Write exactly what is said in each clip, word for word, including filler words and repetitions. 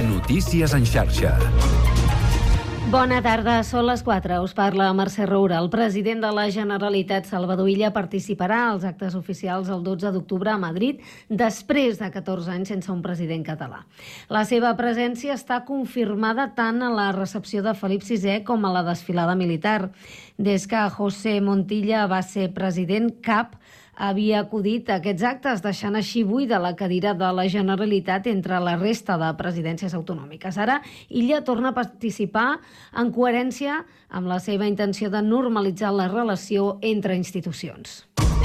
Notícies en xarxa. Bona tarda, són les quatre. Us parla Mercè Roura. El president de la Generalitat, Salvador Illa, participarà als actes oficials el dotze d'octubre a Madrid, després de catorze anys sense un president català. La seva presència està confirmada tant a la recepció de Felip sisè com a la desfilada militar. Des que José Montilla va ser president, cap havia acudit a aquests actes, deixant així buida la cadira de la Generalitat entre la resta de presidències autonòmiques. Ara, Illa torna a participar en coherència amb la seva intenció de normalitzar la relació entre institucions.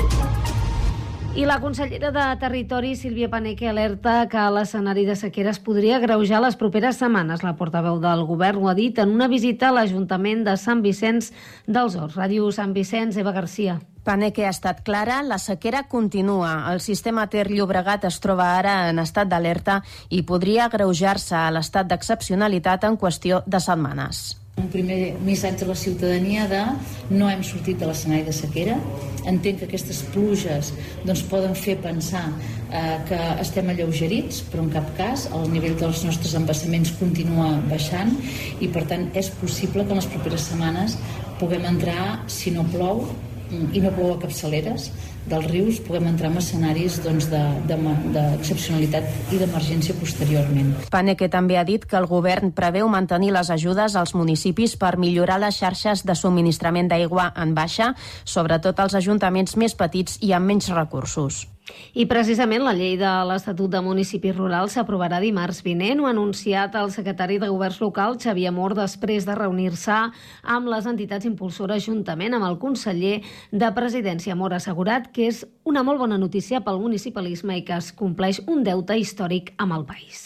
I la consellera de Territori, Sílvia Paneque, alerta que l'escenari de sequera es podria agreujar les properes setmanes. La portaveu del govern ho ha dit en una visita a l'Ajuntament de Sant Vicenç dels Horts. Ràdio Sant Vicenç, Eva Garcia. Paneque ha estat clara, la sequera continua. El sistema Ter-Llobregat es troba ara en estat d'alerta i podria agreujar-se a l'estat d'excepcionalitat en qüestió de setmanes. Un primer missatge a la ciutadania de no hem sortit de l'escenari de sequera. Entenc que aquestes pluges doncs, poden fer pensar eh, que estem alleugerits, però en cap cas el nivell dels nostres embassaments continua baixant i per tant és possible que en les properes setmanes puguem entrar, si no plou, i no plou a capçaleres dels rius, puguem entrar en escenaris doncs, d'excepcionalitat de, de, i d'emergència posteriorment. Paneque també ha dit que el govern preveu mantenir les ajudes als municipis per millorar les xarxes de subministrament d'aigua en baixa, sobretot als ajuntaments més petits i amb menys recursos. I precisament la llei de l'Estatut de Municipis Rurals s'aprovarà dimarts vinent. Ho ha anunciat el secretari de Governs Local, Xavier Mor, després de reunir-se amb les entitats impulsores juntament amb el conseller de Presidència. Mor ha assegurat que és una molt bona notícia pel municipalisme i que es compleix un deute històric amb el país.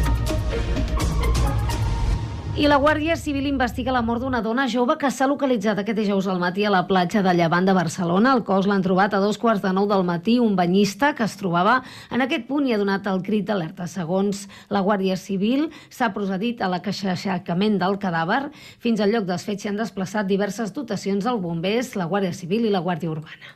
I la Guàrdia Civil investiga la mort d'una dona jove que s'ha localitzat aquest dijous al matí a la platja de Llevant de Barcelona. El cos l'han trobat a dos quarts de nou del matí. Un banyista que es trobava en aquest punt i ha donat el crit d'alerta. Segons la Guàrdia Civil, s'ha procedit a la aixecament del cadàver. Fins al lloc dels fets s'hi han desplaçat diverses dotacions dels bombers, la Guàrdia Civil i la Guàrdia Urbana.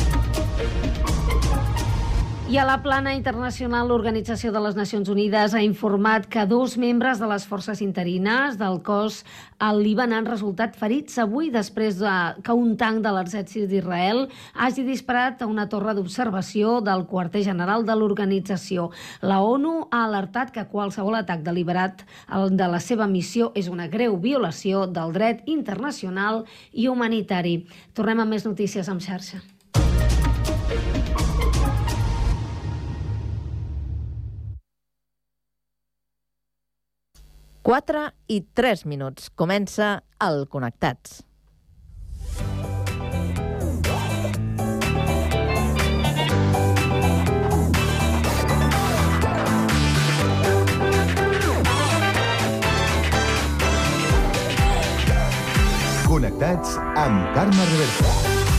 I a la plana internacional, l'Organització de les Nacions Unides ha informat que dos membres de les forces interines del cos al Líban han resultat ferits avui després de que un tanc de l'exèrcit d'Israel hagi disparat a una torre d'observació del quarter general de l'organització. La ONU ha alertat que qualsevol atac deliberat de la seva missió és una greu violació del dret internacional i humanitari. Tornem amb més notícies en xarxa. quatre i tres minuts. Comença el Connectats. Connectats amb Carme Reversa.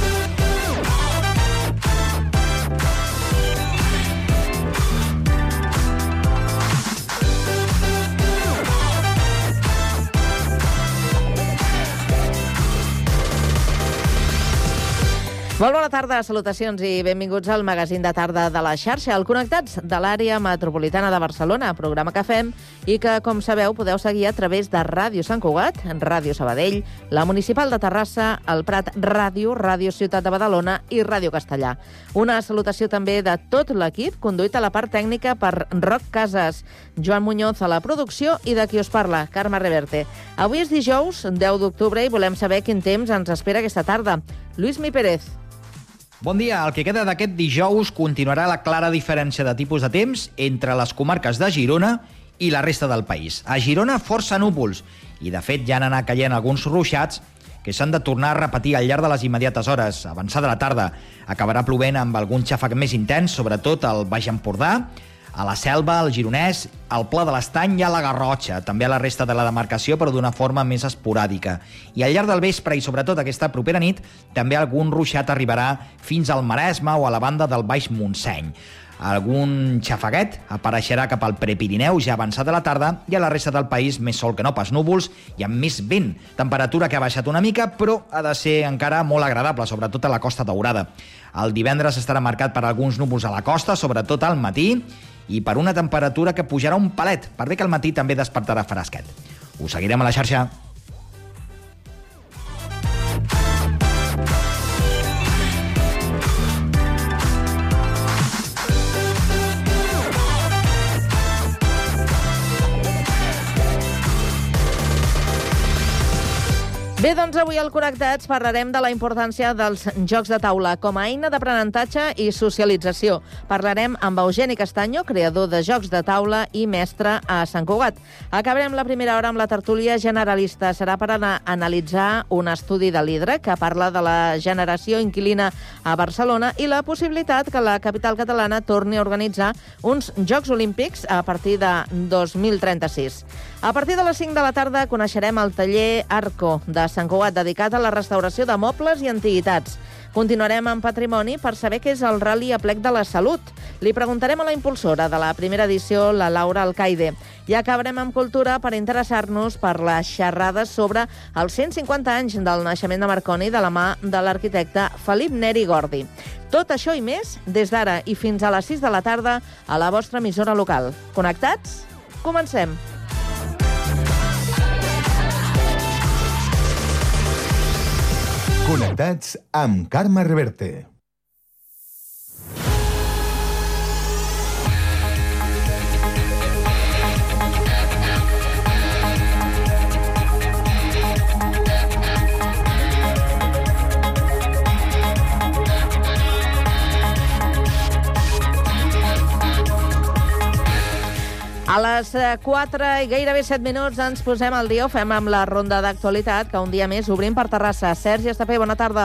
Molt bona tarda, salutacions i benvinguts al magazín de tarda de la xarxa, el Connectats de l'àrea metropolitana de Barcelona, programa que fem i que, com sabeu, podeu seguir a través de Ràdio Sant Cugat, Ràdio Sabadell, la Municipal de Terrassa, el Prat Ràdio, Ràdio Ciutat de Badalona i Ràdio Castellà. Una salutació també de tot l'equip, conduït a la part tècnica per Roc Casas, Joan Muñoz a la producció i de qui us parla, Carme Reverte. Avui és dijous, deu d'octubre, i volem saber quin temps ens espera aquesta tarda. Lluís Mi Pérez. Bon dia. El que queda d'aquest dijous continuarà la clara diferència de tipus de temps entre les comarques de Girona i la resta del país. A Girona, força núvols, i de fet ja han anat caient alguns ruixats que s'han de tornar a repetir al llarg de les immediates hores. Avançada la tarda acabarà plovent amb algun xàfec més intens, sobretot al Baix Empordà, a la Selva, al Gironès, al Pla de l'Estany i a la Garrotxa, també a la resta de la demarcació, però d'una forma més esporàdica. I al llarg del vespre i sobretot aquesta propera nit, també algun ruixat arribarà fins al Maresme o a la banda del Baix Montseny. Algun xafaguet apareixerà cap al Prepirineu ja avançada la tarda i a la resta del país més sol que no pas núvols i amb més vent. Temperatura que ha baixat una mica, però ha de ser encara molt agradable, sobretot a la Costa Daurada. El divendres estarà marcat per alguns núvols a la costa, sobretot al matí, i per una temperatura que pujarà un palet, per bé que al matí també despertarà fresquet. Us seguirem a la xarxa. Bé, doncs avui al Connectats parlarem de la importància dels jocs de taula com a eina d'aprenentatge i socialització. Parlarem amb Eugeni Castaño, creador de jocs de taula i mestre a Sant Cugat. Acabarem la primera hora amb la tertúlia generalista. Serà per anar a analitzar un estudi de l'Hidra que parla de la generació inquilina a Barcelona i la possibilitat que la capital catalana torni a organitzar uns Jocs Olímpics a partir de dos mil trenta-sis. A partir de les cinc de la tarda coneixerem el taller Arco de Sant Cugat, dedicat a la restauració de mobles i antiguitats. Continuarem amb patrimoni per saber què és el Rally Aplec de la Salut. Li preguntarem a la impulsora de la primera edició, la Laura Alcaide. I acabarem amb cultura per interessar-nos per les xerrades sobre els cent cinquanta anys del naixement de Marconi de la mà de l'arquitecte Felip Neri Gordi. Tot això i més des d'ara i fins a les sis de la tarda a la vostra emissora local. Connectats? Comencem! Connectats amb Carme Reverte. A les quatre i gairebé set minuts ens posem al dia, ho fem amb la ronda d'actualitat, que un dia més obrim per Terrassa. Sergi Estapé, bona tarda.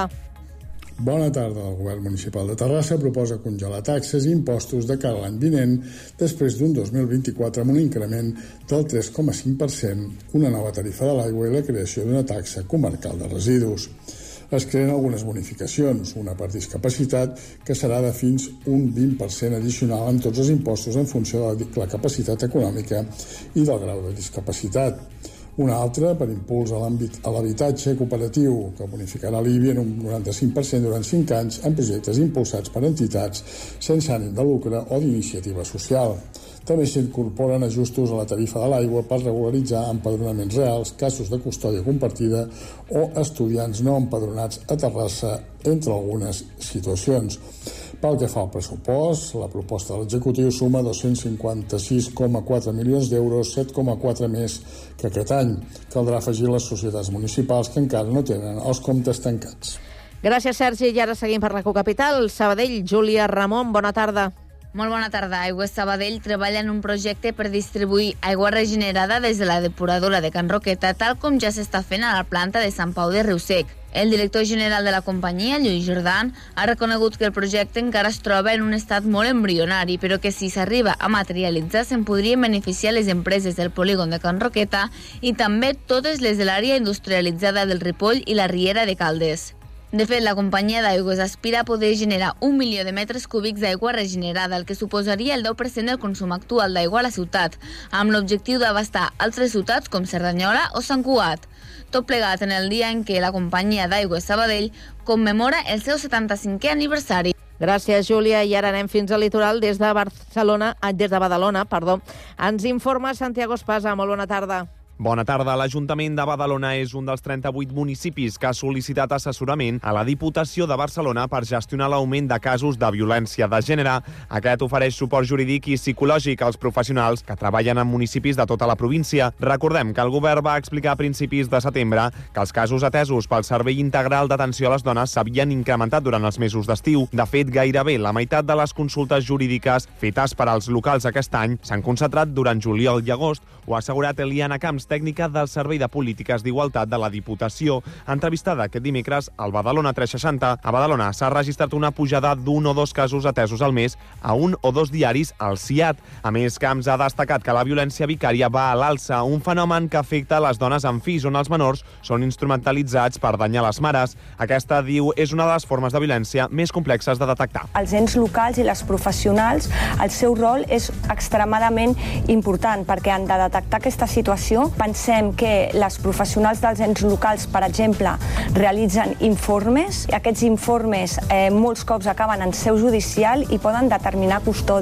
Bona tarda. El govern municipal de Terrassa proposa congelar taxes i impostos de cara a l'any vinent, després d'un dos mil vint-i-quatre amb un increment del tres coma cinc per cent, una nova tarifa de l'aigua i la creació d'una taxa comarcal de residus. Es creen algunes bonificacions, una per discapacitat, que serà de fins un vint per cent addicional en tots els impostos en funció de la capacitat econòmica i del grau de discapacitat. Una altra per impuls a l'habitatge cooperatiu, que bonificarà l'I B I en un noranta-cinc per cent durant cinc anys en projectes impulsats per entitats sense ànim de lucre o d'iniciativa social. També s'incorporen ajustos a la tarifa de l'aigua per regularitzar empadronaments reals, casos de custòdia compartida o estudiants no empadronats a Terrassa, entre algunes situacions. Pel que fa al pressupost, la proposta de l'executiu suma dos-cents cinquanta-sis coma quatre milions d'euros, set coma quatre més que aquest any. Caldrà afegir les societats municipals que encara no tenen els comptes tancats. Gràcies, Sergi. I ara seguim per la Cocapital. Sabadell, Júlia Ramon, bona tarda. Molt bona tarda. Aigües Sabadell treballa en un projecte per distribuir aigua regenerada des de la depuradora de Can Roqueta, tal com ja s'està fent a la planta de Sant Pau de Riusec. El director general de la companyia, Lluís Jordan, ha reconegut que el projecte encara es troba en un estat molt embrionari, però que si s'arriba a materialitzar se'n podrien beneficiar les empreses del polígon de Can Roqueta i també totes les de l'àrea industrialitzada del Ripoll i la Riera de Caldes. De fet, la companyia d'aigües aspira a poder generar un milió de metres cúbics d'aigua regenerada, el que suposaria el deu per cent del consum actual d'aigua a la ciutat, amb l'objectiu d'abastar altres ciutats com Cerdanyola o Sant Cugat. Tot plegat en el dia en què la companyia d'aigües Sabadell commemora el seu setanta-cinquè aniversari. Gràcies, Júlia. I ara anem fins al litoral des de Barcelona, des de Badalona, perdó. Ens informa Santiago Espasa. Molt bona tarda. Bona tarda. L'Ajuntament de Badalona és un dels trenta-vuit municipis que ha sol·licitat assessorament a la Diputació de Barcelona per gestionar l'augment de casos de violència de gènere. Aquest ofereix suport jurídic i psicològic als professionals que treballen en municipis de tota la província. Recordem que el govern va explicar a principis de setembre que els casos atesos pel Servei Integral d'Atenció a les Dones s'havien incrementat durant els mesos d'estiu. De fet, gairebé la meitat de les consultes jurídiques fetes per als locals aquest any s'han concentrat durant juliol i agost. Ho ha assegurat Eliana Camps, tècnica del Servei de Polítiques d'Igualtat de la Diputació. Entrevistada aquest dimecres al Badalona tres seixanta, a Badalona s'ha registrat una pujada d'un o dos casos atesos al mes a un o dos diaris al C I A T. A més, Camps ha destacat que la violència vicària va a l'alça, un fenomen que afecta les dones amb fills, on els menors són instrumentalitzats per danyar les mares. Aquesta, diu, és una de les formes de violència més complexes de detectar. Els ens locals i les professionals, el seu rol és extremadament important perquè han de detectar aquesta situació. Pensem que les professionals dels ens locals, per exemple, realitzen informes. Aquests informes eh, molts cops acaben en seu judicial i poden determinar custòdies.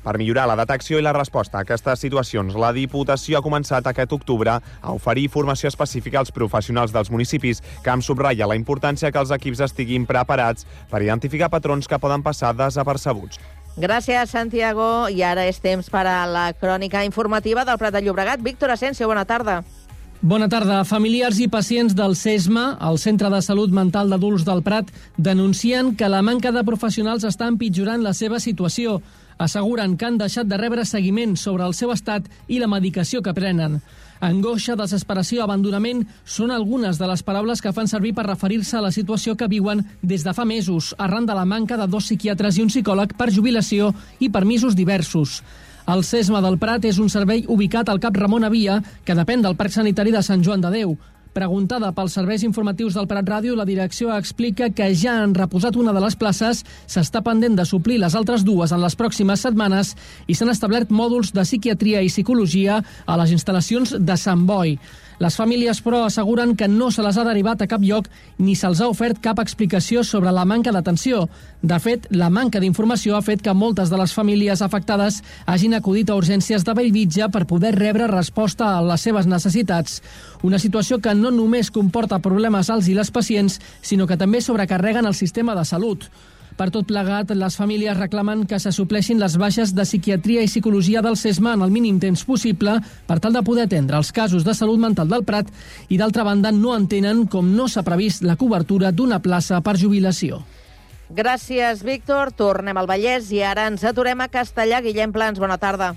Per millorar la detecció i la resposta a aquestes situacions, la Diputació ha començat aquest octubre a oferir formació específica als professionals dels municipis, que em subratlla la importància que els equips estiguin preparats per identificar patrons que poden passar desapercebuts. Gràcies, Santiago. I ara és temps per a la crònica informativa del Prat de Llobregat. Víctor Asensio, bona tarda. Bona tarda. Familiars i pacients del CESMA, el Centre de Salut Mental d'Adults del Prat, denuncien que la manca de professionals està empitjorant la seva situació. Asseguren que han deixat de rebre seguiment sobre el seu estat i la medicació que prenen. Angoixa, desesperació, abandonament són algunes de les paraules que fan servir per referir-se a la situació que viuen des de fa mesos, arran de la manca de dos psiquiatres i un psicòleg per jubilació i permisos diversos. El CESMA del Prat és un servei ubicat al Cap Ramon Avia, que depèn del Parc Sanitari de Sant Joan de Déu. Preguntada pels serveis informatius del Prat Ràdio, la direcció explica que ja han reposat una de les places, s'està pendent de suplir les altres dues en les pròximes setmanes i s'han establert mòduls de psiquiatria i psicologia a les instal·lacions de Sant Boi. Les famílies, però, asseguren que no se les ha derivat a cap lloc ni se'ls ha ofert cap explicació sobre la manca d'atenció. De fet, la manca d'informació ha fet que moltes de les famílies afectades hagin acudit a urgències de Bellvitge per poder rebre resposta a les seves necessitats. Una situació que no només comporta problemes als i les pacients, sinó que també sobrecarreguen el sistema de salut. Per tot plegat, les famílies reclamen que se supleixin les baixes de psiquiatria i psicologia del CESMA en el mínim temps possible per tal de poder atendre els casos de salut mental del Prat i, d'altra banda, no entenen com no s'ha previst la cobertura d'una plaça per jubilació. Gràcies, Víctor. Tornem al Vallès i ara ens aturem a Castellà. Guillem Plans, bona tarda.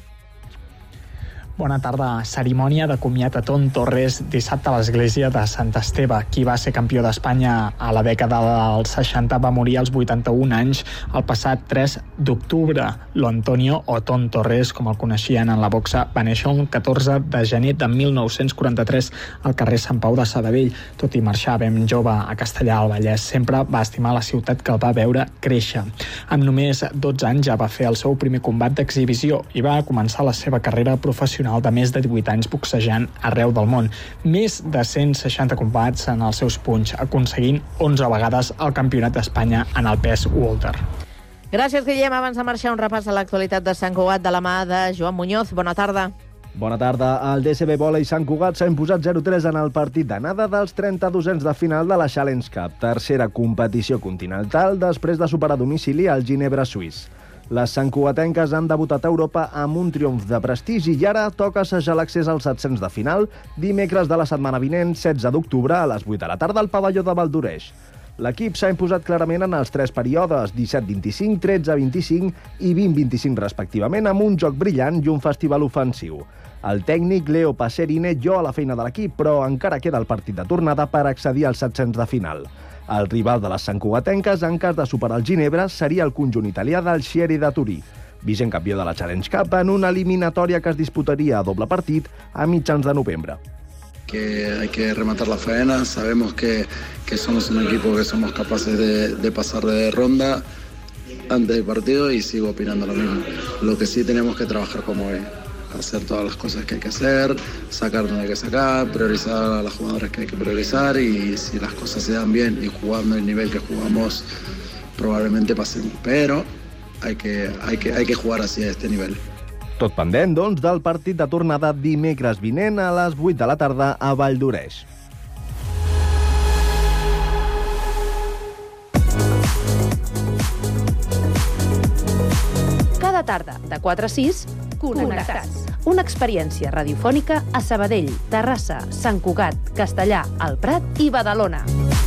Bona tarda. Cerimònia de comiat a Ton Torres dissabte a l'església de Sant Esteve. Qui va ser campió d'Espanya a la dècada dels seixanta va morir als vuitanta-un anys el passat tres d'octubre. L'Antonio o Ton Torres, com el coneixien en la boxa, va néixer el catorze de gener de mil nou-cents quaranta-tres al carrer Sant Pau de Sabadell. Tot i marxar ben jove a Castellà al Vallès, sempre va estimar la ciutat que el va veure créixer. Amb només dotze anys ja va fer el seu primer combat d'exhibició i va començar la seva carrera professional de més de divuit anys boxejant arreu del món. Més de cent seixanta combats en els seus punys, aconseguint onze vegades el campionat d'Espanya en el pes welter. Gràcies, Guillem. Abans de marxar, un repàs a l'actualitat de Sant Cugat de la mà de Joan Muñoz. Bona tarda. Bona tarda. El D S B Vòlei Sant Cugat s'ha imposat zero tres en el partit d'anada dels trenta-dosens de final de la Challenge Cup, tercera competició continental després de superar a domicili al Ginebra suís. Les santcugatenques han debutat a Europa amb un triomf de prestigi i ara toca assajar l'accés als set-cents de final dimecres de la setmana vinent, setze d'octubre, a les vuit de la tarda al pavelló de Valdoreix. L'equip s'ha imposat clarament en els tres períodes, disset vint-i-cinc, tretze vint-i-cinc i vint vint-i-cinc respectivament, amb un joc brillant i un festival ofensiu. El tècnic Leo Passerine lloa la feina de l'equip, però encara queda el partit de tornada per accedir als set-cents de final. El rival de les santcugatenques, en cas de superar el Ginebra, seria el conjunt italià del Chieri de Turí, vigent campió de la Challenge Cup, en una eliminatòria que es disputaria a doble partit a mitjans de novembre. Que hay que rematar la faena, sabemos que, que somos un equipo que somos capaces de, de pasar de ronda antes del partido y sigo opinando lo mismo. Lo que sí tenemos que trabajar como hoy, hacer todas las cosas que hay que hacer, sacar donde hay que sacar, priorizar a las jugadoras que hay que priorizar y si las cosas se dan bien y jugando el nivel que jugamos probablemente pasemos, pero hay que, hay que, hay que jugar así a este nivel. Tot pendent, doncs, del partit de tornada dimecres vinent a les vuit de la tarda a Valldoreix. Cada tarda, de quatre a sis, Connectats. Una experiència radiofònica a Sabadell, Terrassa, Sant Cugat, Castellà, el Prat i Badalona.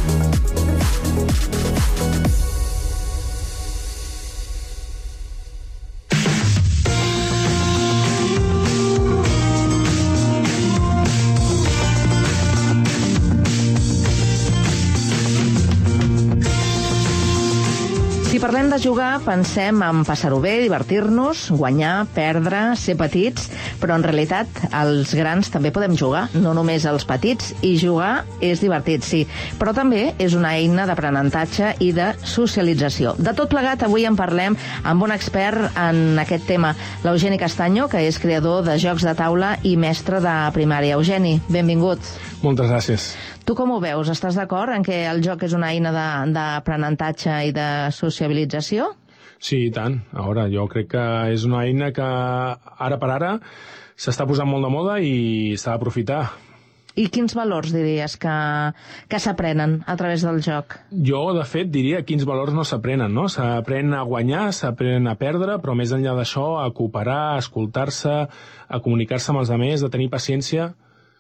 Si parlem de jugar, pensem en passar-ho bé, divertir-nos, guanyar, perdre, ser petits, però en realitat els grans també podem jugar, no només els petits, i jugar és divertit, sí, però també és una eina d'aprenentatge i de socialització. De tot plegat, avui en parlem amb un expert en aquest tema, l'Eugeni Castaño, que és creador de jocs de taula i mestre de primària. Eugeni, benvingut. Moltes gràcies. Tu com ho veus? Estàs d'acord en què el joc és una eina d'aprenentatge i de sociabilització? Sí, i tant. A veure, jo crec que és una eina que ara per ara s'està posant molt de moda i s'ha d'aprofitar. I quins valors diries que, que s'aprenen a través del joc? Jo, de fet, diria quins valors no s'aprenen, no? S'aprèn a guanyar, s'aprèn a perdre, però més enllà d'això, a cooperar, a escoltar-se, a comunicar-se amb els altres, a tenir paciència.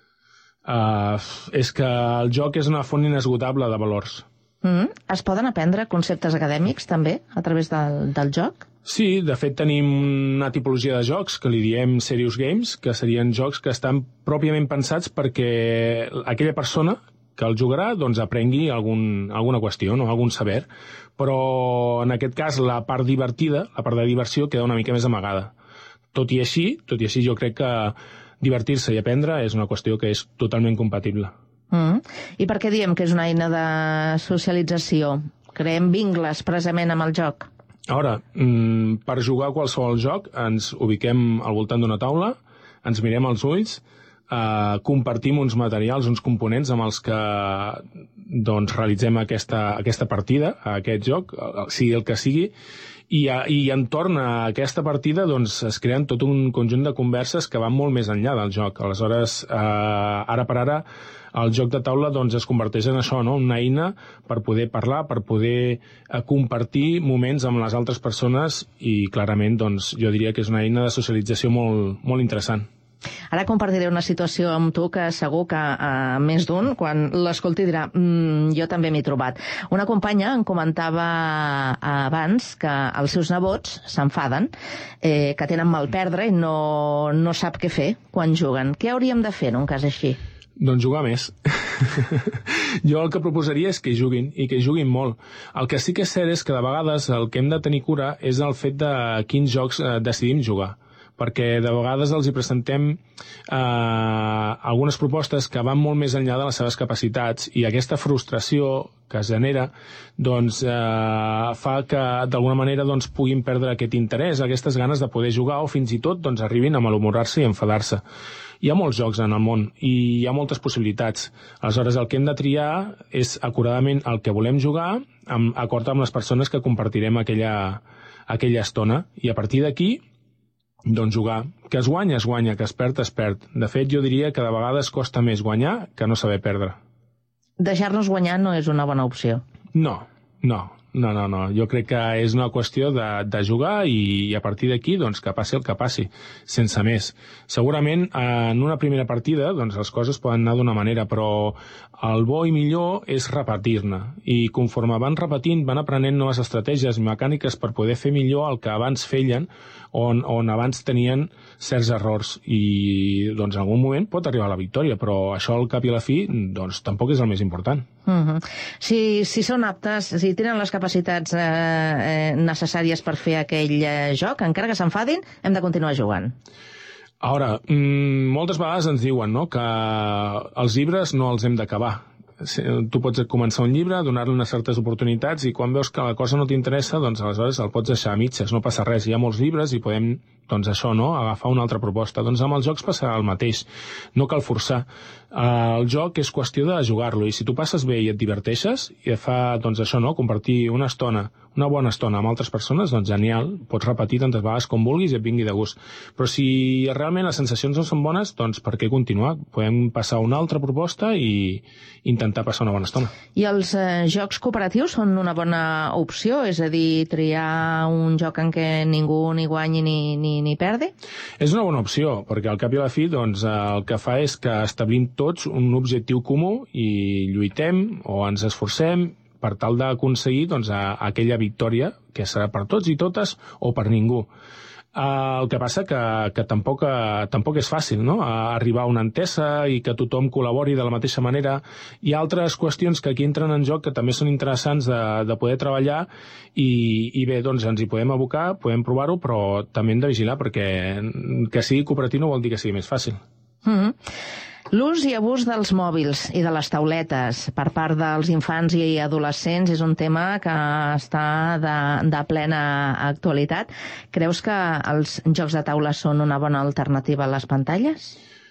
Uh, és que el joc és una font inesgotable de valors. Mm-hmm. Es poden aprendre conceptes acadèmics, també, a través del, del joc? Sí, de fet tenim una tipologia de jocs que li diem serious games, que serien jocs que estan pròpiament pensats perquè aquella persona que el jugarà doncs aprengui algun, alguna qüestió, no? Algun saber. Però en aquest cas la part divertida, la part de diversió, queda una mica més amagada. Tot i així, tot i així jo crec que divertir-se i aprendre és una qüestió que és totalment compatible. Mm. I per què diem que és una eina de socialització? Creem vincles precisament amb el joc? Ara, per jugar a qualsevol joc ens ubiquem al voltant d'una taula, ens mirem als ulls, eh, compartim uns materials, uns components amb els que doncs, realitzem aquesta, aquesta partida, a aquest joc, sigui el que sigui, i, i entorn a aquesta partida doncs, es creen tot un conjunt de converses que van molt més enllà del joc. Aleshores, eh, ara per ara, el joc de taula doncs, es converteix en això, no? Una eina per poder parlar, per poder eh, compartir moments amb les altres persones i clarament doncs, jo diria que és una eina de socialització molt, molt interessant. Ara compartiré una situació amb tu que segur que uh, més d'un, quan l'escolti dirà mmm, jo també m'he trobat. Una companya em comentava abans que els seus nebots s'enfaden, eh, que tenen mal perdre i no, no sap què fer quan juguen. Què hauríem de fer en un cas així? Doncs jugar més. Jo el que proposaria és que hi juguin, i que hi juguin molt. El que sí que és cert és que de vegades el que hem de tenir cura és el fet de quins jocs eh, decidim jugar, perquè de vegades els hi presentem eh, algunes propostes que van molt més enllà de les seves capacitats, i aquesta frustració que es genera doncs, eh, fa que d'alguna manera doncs, puguin perdre aquest interès, aquestes ganes de poder jugar, o fins i tot doncs, arribin a malhumorar-se i enfadar-se. Hi ha molts jocs en el món i hi ha moltes possibilitats. Aleshores, el que hem de triar és acuradament el que volem jugar, amb, acord amb les persones que compartirem aquella, aquella estona, i a partir d'aquí doncs jugar. Que es guanya, es guanya, que es perd, es perd. De fet, jo diria que de vegades costa més guanyar que no saber perdre. Deixar-nos guanyar no és una bona opció. No, no, no, no, no. Jo crec que és una qüestió de, de jugar i, i a partir d'aquí, doncs, que passi el que passi, sense més. Segurament, en una primera partida, doncs, les coses poden anar d'una manera, però el bo i millor és repetir-ne. I conforme van repetint, van aprenent noves estratègies mecàniques per poder fer millor el que abans feien, on, on abans tenien certs errors, i doncs en algun moment pot arribar a la victòria, però això al cap i a la fi doncs tampoc és el més important. Uh-huh. Si, si són aptes, si tenen les capacitats eh, eh, necessàries per fer aquell eh, joc, encara que s'enfadin, hem de continuar jugant. Ara, mmm, moltes vegades ens diuen, no?, que els llibres no els hem d'acabar. Tu pots començar un llibre, donar-li unes certes oportunitats, i quan veus que la cosa no t'interessa, doncs aleshores el pots deixar a mitges, no passa res. Hi ha molts llibres i podem, doncs això, no?, agafar una altra proposta. Doncs amb els jocs passa el mateix, no cal forçar. El joc és qüestió de jugar-lo, i si tu passes bé i et diverteixes, i et fa, doncs això, no?, compartir una estona, una bona estona amb altres persones, doncs genial, pots repetir tantes vegades com vulguis i et vingui de gust. Però si realment les sensacions no són bones, doncs per què continuar? Podem passar a una altra proposta i intentar passar una bona estona. I els eh, jocs cooperatius són una bona opció? És a dir, triar un joc en què ningú ni guanyi ni, ni, ni perdi? És una bona opció, perquè al cap i a la fi doncs, el que fa és que establim tots un objectiu comú i lluitem o ens esforcem per tal d'aconseguir doncs, a, a aquella victòria que serà per tots i totes o per ningú. Uh, el que passa que, que tampoc, uh, tampoc és fàcil, no?, uh, arribar a una entesa i que tothom col·labori de la mateixa manera. Hi ha altres qüestions que aquí entren en joc que també són interessants de, de poder treballar i, i bé, doncs ens hi podem abocar, podem provar-ho, però també hem de vigilar perquè que sigui cooperatiu no vol dir que sigui més fàcil. Mm-hmm. L'ús i abús dels mòbils i de les tauletes per part dels infants i adolescents és un tema que està de, de plena actualitat. Creus que els jocs de taula són una bona alternativa a les pantalles?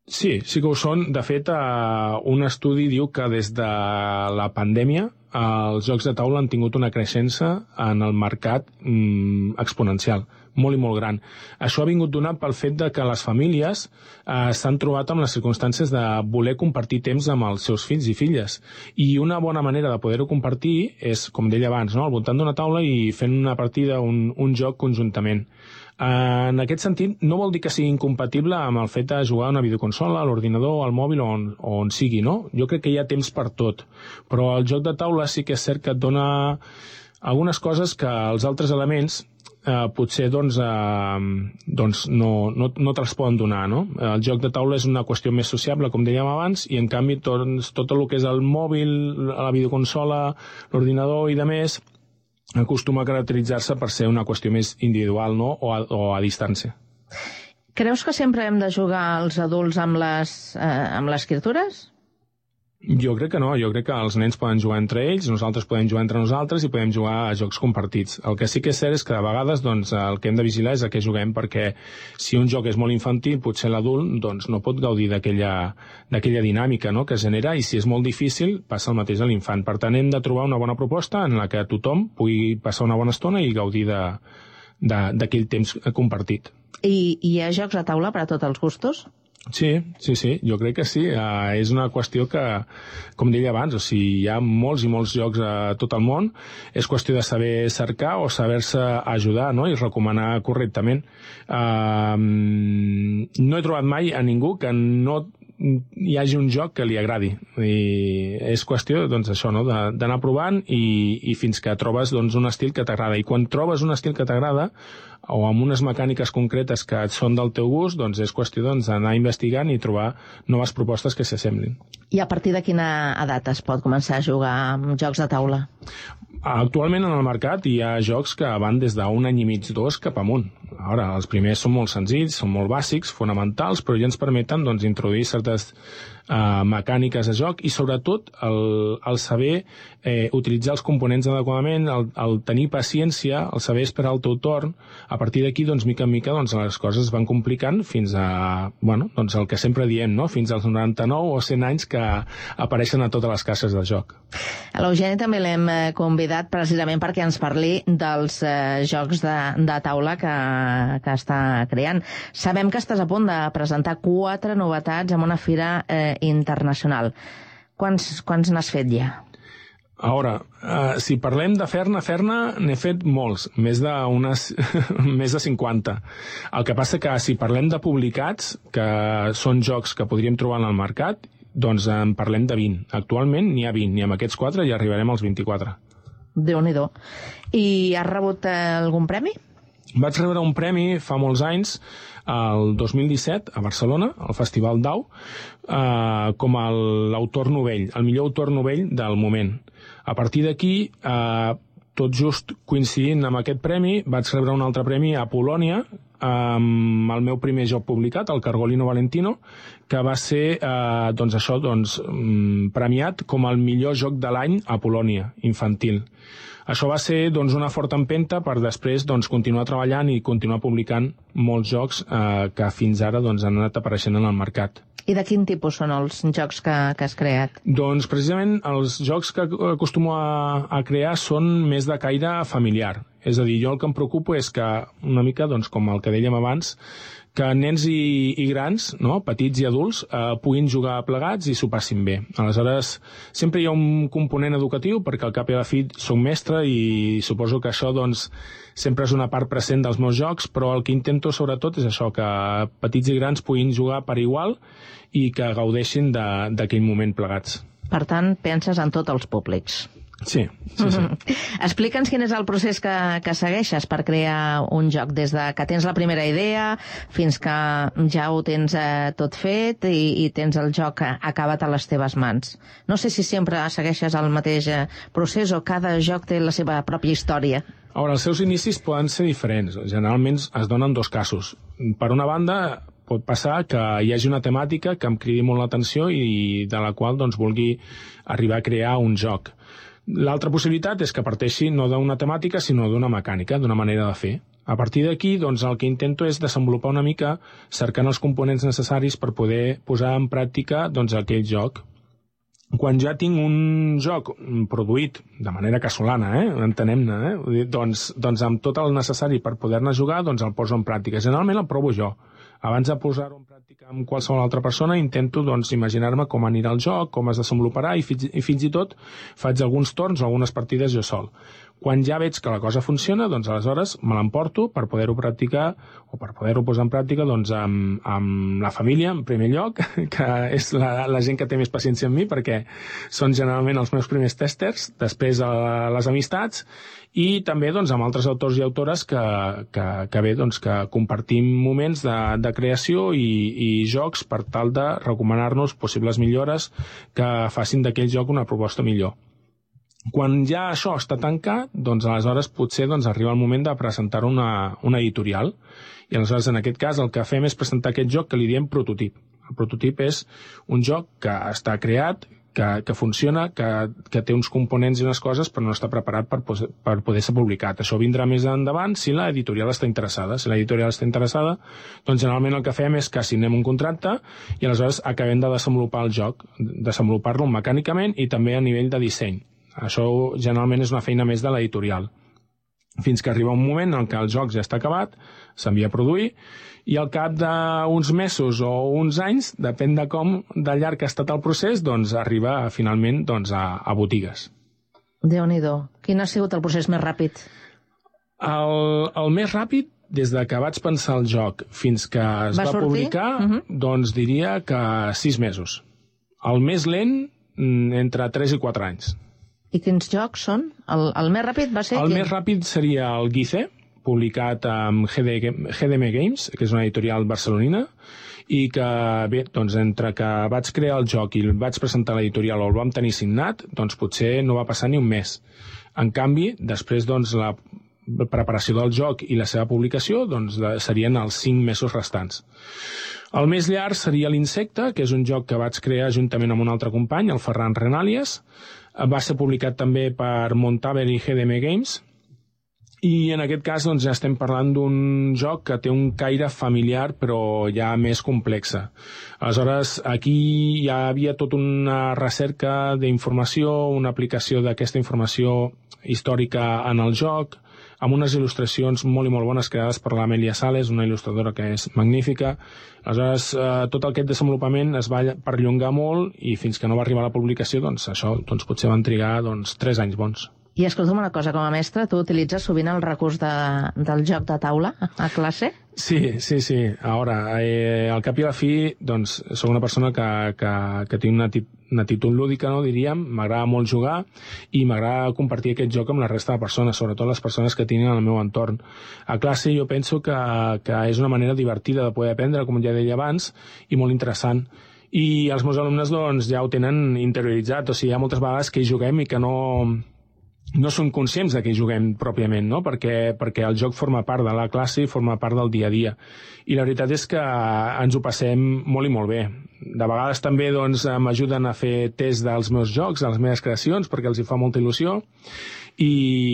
Sí, sí que ho són. De fet, eh, un estudi diu que des de la pandèmia eh, els jocs de taula han tingut una creixença en el mercat mm, exponencial, molt i molt gran. Això ha vingut donat pel fet de que les famílies eh, s'han trobat amb les circumstàncies de voler compartir temps amb els seus fills i filles. I una bona manera de poder-ho compartir és, com deia abans, no? Al voltant d'una taula i fent una partida, un, un joc conjuntament. En aquest sentit, no vol dir que sigui incompatible amb el fet de jugar a una videoconsola, a l'ordinador, al mòbil o on, on sigui, no? Jo crec que hi ha temps per tot, però el joc de taula sí que és cert que et dona algunes coses que els altres elements eh, potser doncs, eh, doncs no, no, no te les poden donar, no? El joc de taula és una qüestió més sociable, com dèiem abans, i en canvi doncs, tot el que és el mòbil, la videoconsola, l'ordinador i de més, acostuma a caracteritzar-se per ser una qüestió més individual, no? o, a, o a distància. Creus que sempre hem de jugar els adults amb les, eh, amb les criatures? Jo crec que no, jo crec que els nens poden jugar entre ells, nosaltres podem jugar entre nosaltres i podem jugar a jocs compartits. El que sí que és cert és que de vegades doncs, el que hem de vigilar és a què juguem, perquè si un joc és molt infantil, potser l'adult doncs, no pot gaudir d'aquella dinàmica, no?, que es genera, i si és molt difícil passa el mateix a l'infant. Per tant, hem de trobar una bona proposta en la que tothom pugui passar una bona estona i gaudir d'aquell temps compartit. I hi ha jocs a taula per a tots els gustos? Sí, sí, sí, jo crec que sí. Uh, és una qüestió que, com deia abans, o sigui, hi ha molts i molts jocs a tot el món. És qüestió de saber cercar o saber-se ajudar, no?, i recomanar correctament. Uh, no he trobat mai a ningú que no hi hagi un joc que li agradi. I és qüestió, doncs, això, no?, d'anar provant i, i fins que trobes doncs, un estil que t'agrada. I quan trobes un estil que t'agrada, o amb unes mecàniques concretes que et són del teu gust, doncs és qüestió doncs, d'anar investigant i trobar noves propostes que s'assemblin. I a partir de quina edat es pot començar a jugar amb jocs de taula? Actualment en el mercat hi ha jocs que van des d'un any i mig, dos, cap amunt. Ara, els primers són molt senzills, són molt bàsics, fonamentals, però ja ens permeten doncs, introduir certes uh, mecàniques de joc i sobretot el, el saber eh, utilitzar els components adequadament, el, el tenir paciència, el saber esperar el teu torn. A partir d'aquí, doncs, mica en mica, doncs, les coses es van complicant fins a, bueno, doncs, el que sempre diem, no?, fins als noranta-nou o cent anys que apareixen a totes les cases de joc. A l'Eugeni també l'hem convidat precisament perquè ens parli dels eh, jocs de, de taula que, que està creant. Sabem que estàs a punt de presentar quatre novetats en una fira eh, internacional. Quants, quants n'has fet ja? Ara, eh, si parlem de fer-ne, fer-ne, n'he fet molts, més de, unes, més de cinquanta. El que passa que si parlem de publicats, que són jocs que podríem trobar en el mercat, doncs en parlem de vint. Actualment n'hi ha vint, i amb aquests quatre ja arribarem als vint-i-quatre. Déu-n'hi-do. I has rebut eh, algun premi? Vaig rebre un premi fa molts anys, el dos mil disset, a Barcelona, al Festival Dau, eh, com l'autor novell, el millor autor novell del moment. A partir d'aquí, eh, tot just coincidint amb aquest premi, vaig rebre un altre premi a Polònia, amb el meu primer joc publicat, el Cargolino Valentino, que va ser eh, doncs això, doncs, premiat com el millor joc de l'any a Polònia, infantil. Això va ser doncs, una forta empenta per després doncs, continuar treballant i continuar publicant molts jocs eh, que fins ara doncs, han anat apareixent en el mercat. I de quin tipus són els jocs que, que has creat? Doncs precisament els jocs que acostumo a, a crear són més de caire familiar. És a dir, jo el que em preocupa és que, una mica doncs, com el que dèiem abans, que nens i, i grans, no?, petits i adults, eh, puguin jugar plegats i s'ho passin bé. Aleshores, sempre hi ha un component educatiu, perquè al cap i a la fi soc mestre i suposo que això doncs, sempre és una part present dels meus jocs, però el que intento sobretot és això, que petits i grans puguin jugar per igual i que gaudeixin d'aquell moment plegats. Per tant, penses en tots els públics. Sí, sí, sí. Explica'ns quin és el procés que, que segueixes per crear un joc, des de que tens la primera idea fins que ja ho tens eh, tot fet i, i tens el joc acabat a les teves mans. No sé si sempre segueixes el mateix procés o cada joc té la seva pròpia història. Ara, els seus inicis poden ser diferents. Generalment es donen dos casos. Per una banda, pot passar que hi hagi una temàtica que em cridi molt l'atenció i de la qual doncs, vulgui arribar a crear un joc. L'altra possibilitat és que parteixi no d'una temàtica, sinó d'una mecànica, d'una manera de fer. A partir d'aquí, doncs, el que intento és desenvolupar una mica cercant els components necessaris per poder posar en pràctica doncs, aquell joc. Quan ja tinc un joc produït de manera casolana, eh? entenem-ne, eh? doncs, doncs amb tot el necessari per poder-ne jugar, doncs el poso en pràctica. Generalment el provo jo. Abans de posar-ho en pràctica amb qualsevol altra persona, intento doncs, imaginar-me com anirà el joc, com es desenvoluparà, i fins, i fins i tot faig alguns torns o algunes partides jo sol. Quan ja veig que la cosa funciona, doncs aleshores me l'emporto per poder-ho practicar o per poder-ho posar en pràctica doncs, amb, amb la família, en primer lloc, que és la, la gent que té més paciència amb mi, perquè són generalment els meus primers testers, després a les amistats, i també doncs, amb altres autors i autores que, que, que bé, doncs, que compartim moments de, de creació i, i jocs per tal de recomanar-nos possibles millores que facin d'aquell joc una proposta millor. Quan ja això està tancat, doncs aleshores potser doncs, arriba el moment de presentar una, una editorial. I aleshores en aquest cas el que fem és presentar aquest joc que li diem prototip. El prototip és un joc que està creat, que, que funciona, que, que té uns components i unes coses però no està preparat per, per poder ser publicat. Això vindrà més endavant si l'editorial està interessada. Si l'editorial està interessada, doncs generalment el que fem és que signem un contracte i aleshores acabem de desenvolupar el joc, desenvolupar-lo mecànicament i també a nivell de disseny. Això generalment és una feina més de l'editorial. Fins que arriba un moment en què el joc ja està acabat, s'envia a produir, i al cap d'uns mesos o uns anys, depèn de com de llarg ha estat el procés, doncs arriba finalment doncs, a, a botigues. Déu-n'hi-do. Quin ha sigut el procés més ràpid? El, el més ràpid, des de que vaig pensar el joc fins que es va, va publicar, uh-huh. doncs diria que sis mesos. El més lent, entre tres i quatre anys. I quins jocs són? El, el més ràpid va ser... El quin? Més ràpid seria el Guice, publicat amb G D M Games, que és una editorial barcelonina, i que, bé, doncs, entre que vaig crear el joc i el vaig presentar a l'editorial o el vam tenir signat, doncs potser no va passar ni un mes. En canvi, després, doncs, la preparació del joc i la seva publicació, doncs, serien els cinc mesos restants. El més llarg seria l'Insecte, que és un joc que vaig crear juntament amb un altre company, el Ferran Renàlies. Va ser publicat també per Montaver i G D M Games, i en aquest cas doncs, ja estem parlant d'un joc que té un caire familiar però ja més complexa. Aleshores, aquí ja havia tota una recerca d'informació, una aplicació d'aquesta informació històrica en el joc, amb unes il·lustracions molt i molt bones creades per l'Amèlia Sales, una il·lustradora que és magnífica. Aleshores, eh, tot aquest desenvolupament es va perllongar molt i fins que no va arribar a la publicació, doncs això doncs, potser van trigar doncs, tres anys bons. I escolta'm una cosa, com a mestre, tu utilitzes sovint el recurs de, del joc de taula a classe? Sí, sí, sí. A veure, eh, al cap i a la fi, doncs, soc una persona que, que, que té una, una actitud lúdica, no, diríem. M'agrada molt jugar i m'agrada compartir aquest joc amb la resta de persones, sobretot les persones que tinguin al meu entorn. A classe jo penso que, que és una manera divertida de poder aprendre, com ja deia abans, i molt interessant. I els meus alumnes doncs, ja ho tenen interioritzat, o sigui, hi ha moltes vegades que hi juguem i que no... no són conscients de que hi juguem pròpiament, no? perquè, perquè el joc forma part de la classe i forma part del dia a dia. I la veritat és que ens ho passem molt i molt bé. De vegades també doncs, m'ajuden a fer test dels meus jocs, de les meves creacions, perquè els hi fa molta il·lusió. I,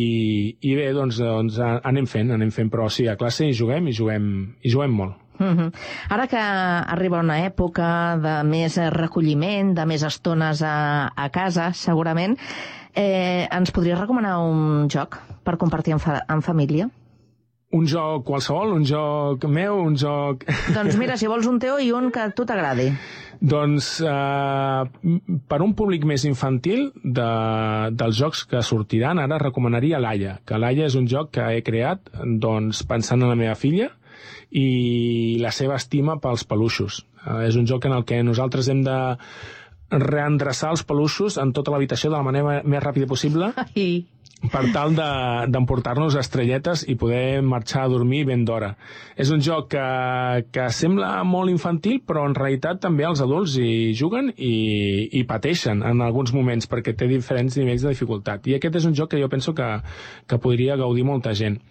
i bé, doncs, doncs anem fent, anem fent, però sí, a classe hi juguem i juguem, i juguem molt. Uh-huh. Ara que arriba una època de més recolliment, de més estones a, a casa, segurament, eh, ens podries recomanar un joc per compartir en, fa, en família? Un joc qualsevol? Un joc meu? Un joc... Doncs mira, si vols un teu i un que a tu t'agradi. Doncs eh, per un públic més infantil de, dels jocs que sortiran, ara recomanaria l'Aia, que l'Aia és un joc que he creat doncs, pensant en la meva filla i la seva estima pels peluixos. Eh, és un joc en el que nosaltres hem de reendreçar els peluixos en tota l'habitació de la manera més ràpida possible. Ai. Per tal d'emportar-nos de, estrelletes i poder marxar a dormir ben d'hora. És un joc que, que sembla molt infantil, però en realitat també els adults hi juguen i, i pateixen en alguns moments, perquè té diferents nivells de dificultat. I aquest és un joc que jo penso que, que podria gaudir molta gent.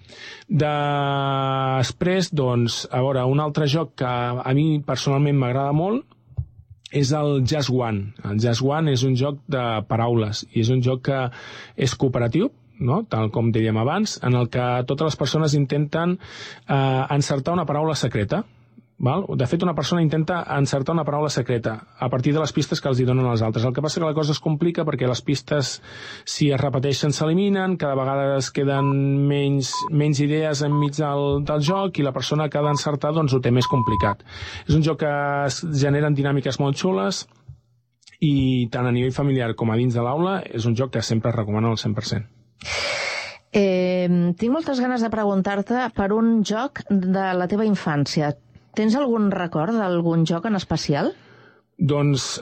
Després, doncs, a veure, un altre joc que a mi personalment m'agrada molt és el Just One. El Just One és un joc de paraules i és un joc que és cooperatiu, no? Tal com diríem abans, en el que totes les persones intenten eh, encertar una paraula secreta. Val? De fet, una persona intenta encertar una paraula secreta a partir de les pistes que els hi donen els altres. El que passa que la cosa es complica perquè les pistes, si es repeteixen, s'eliminen, cada vegada es queden menys, menys idees enmig del, del joc i la persona que ha d'encertar doncs, ho té més complicat. És un joc que es generen dinàmiques molt xules i tant a nivell familiar com a dins de l'aula és un joc que sempre es recomana al cent per cent. Eh, tinc moltes ganes de preguntar-te per un joc de la teva infància. Tens algun record d'algun joc en especial? Doncs eh,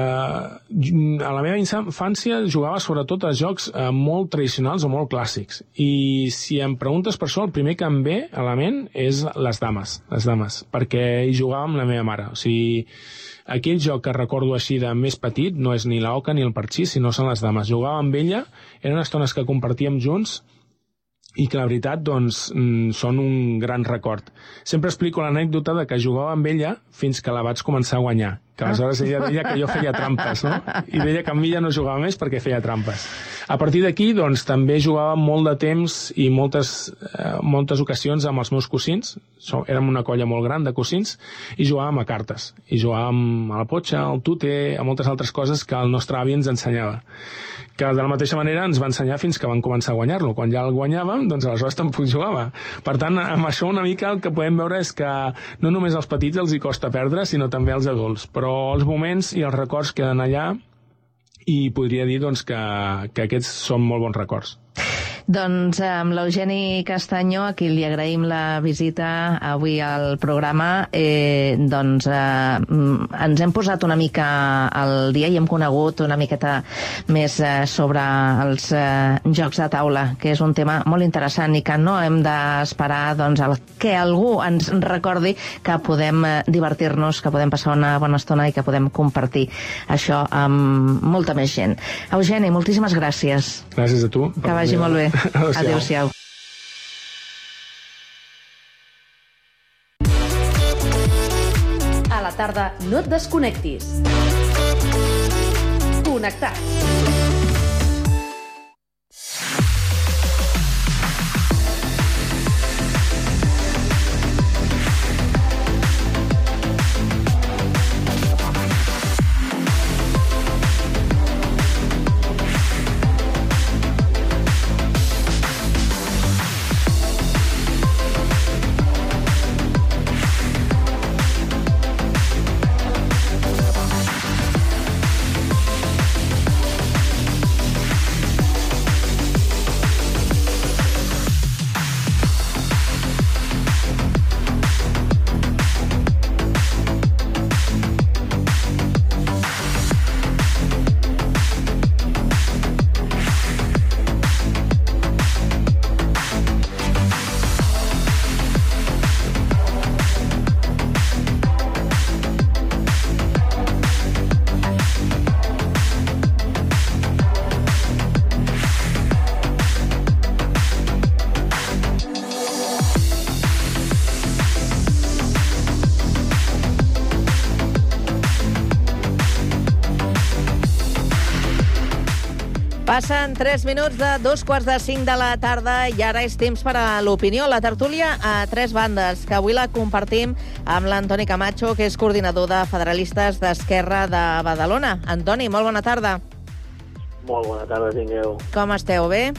a la meva infància jugava sobretot a jocs eh, molt tradicionals o molt clàssics. I si em preguntes per això, el primer que em ve a la ment és les dames, les dames, perquè hi jugava amb la meva mare. O sigui, aquell joc que recordo així de més petit no és ni l'oca ni el parxís, sinó són les dames. Jugava amb ella, eren estones que compartíem junts i que la veritat doncs, són un gran record. Sempre explico l'anècdota de que jugava amb ella fins que la vaig començar a guanyar, que aleshores ella deia que jo feia trampes, no? I deia que amb ella no jugava més perquè feia trampes. A partir d'aquí, doncs, també jugava molt de temps i moltes, eh, moltes ocasions amb els meus cosins. Érem una colla molt gran de cosins i jugàvem a cartes. I jugàvem a la potxa, al tute, a moltes altres coses que el nostre avi ens ensenyava. Que de la mateixa manera ens va ensenyar fins que van començar a guanyar-lo. Quan ja el guanyàvem, doncs aleshores tampoc jugava. Per tant, amb això una mica el que podem veure és que no només als petits els hi costa perdre, sinó també als adults. Però els moments i els records queden allà i podria dir doncs, que, que aquests són molt bons records. Doncs amb l'Eugeni Castanyo, a qui li agraïm la visita avui al programa, eh, doncs eh, ens hem posat una mica al dia i hem conegut una miqueta més eh, sobre els eh, jocs de taula, que és un tema molt interessant i que no hem d'esperar doncs, el que algú ens recordi que podem eh, divertir-nos, que podem passar una bona estona i que podem compartir això amb molta més gent. Eugeni, moltíssimes gràcies. Gràcies a tu. Que vagi molt bé. Adéu-siau. A la tarda no et desconnectis. Connectats. Passen tres minuts de dos quarts de cinc de la tarda i ara és temps per a l'opinió. La tertúlia a tres bandes, que avui la compartim amb l'Antoni Camacho, que és coordinador de Federalistes d'Esquerra de Badalona. Antoni, molt bona tarda. Molt bona tarda, tingueu. Com esteu, bé?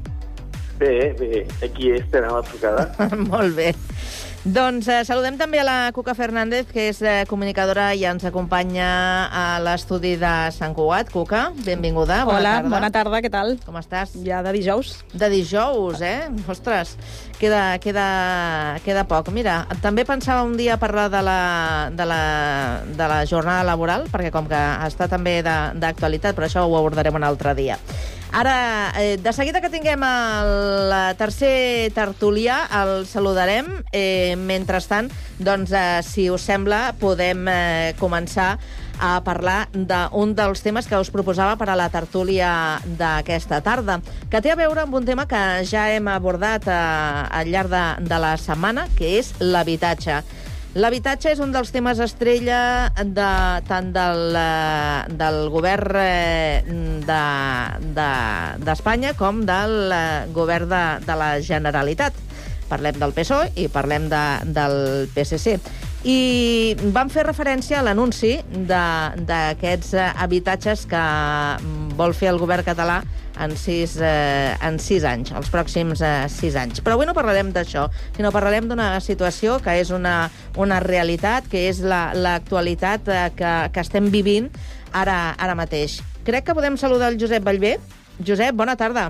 Bé, bé. Aquí esperant la trucada. Molt bé. Doncs eh, saludem també a la Cuca Fernández, que és eh, comunicadora i ens acompanya a l'estudi de Sant Cugat. Cuca, benvinguda. Bona Hola, tarda. bona tarda, què tal? Com estàs? Ja de dijous. De dijous, eh? Ostres, queda, queda, queda poc. Mira, també pensava un dia parlar de la, de la, de la jornada laboral, perquè com que està també d'actualitat, però això ho abordarem un altre dia. Ara, eh, de seguida que tinguem el tercer tertulià, el saludarem. Eh, mentrestant, doncs, eh, si us sembla, podem eh, començar a parlar d'un dels temes que us proposava per a la tertúlia d'aquesta tarda, que té a veure amb un tema que ja hem abordat eh, al llarg de, de la setmana, que és l'habitatge. L'habitatge és un dels temes estrella de, tant del, del govern d'Espanya de, de, com del govern de, de la Generalitat. Parlem del P S O E i parlem de, del P S C. I vam fer referència a l'anunci d'aquests habitatges que vol fer el govern català en sis, eh, en sis anys, els pròxims eh, sis anys. Però avui no parlarem d'això, sinó parlarem d'una situació que és una, una realitat, que és l'actualitat la, eh, que, que estem vivint ara, ara mateix. Crec que podem saludar el Josep Ballbé. Josep, bona tarda.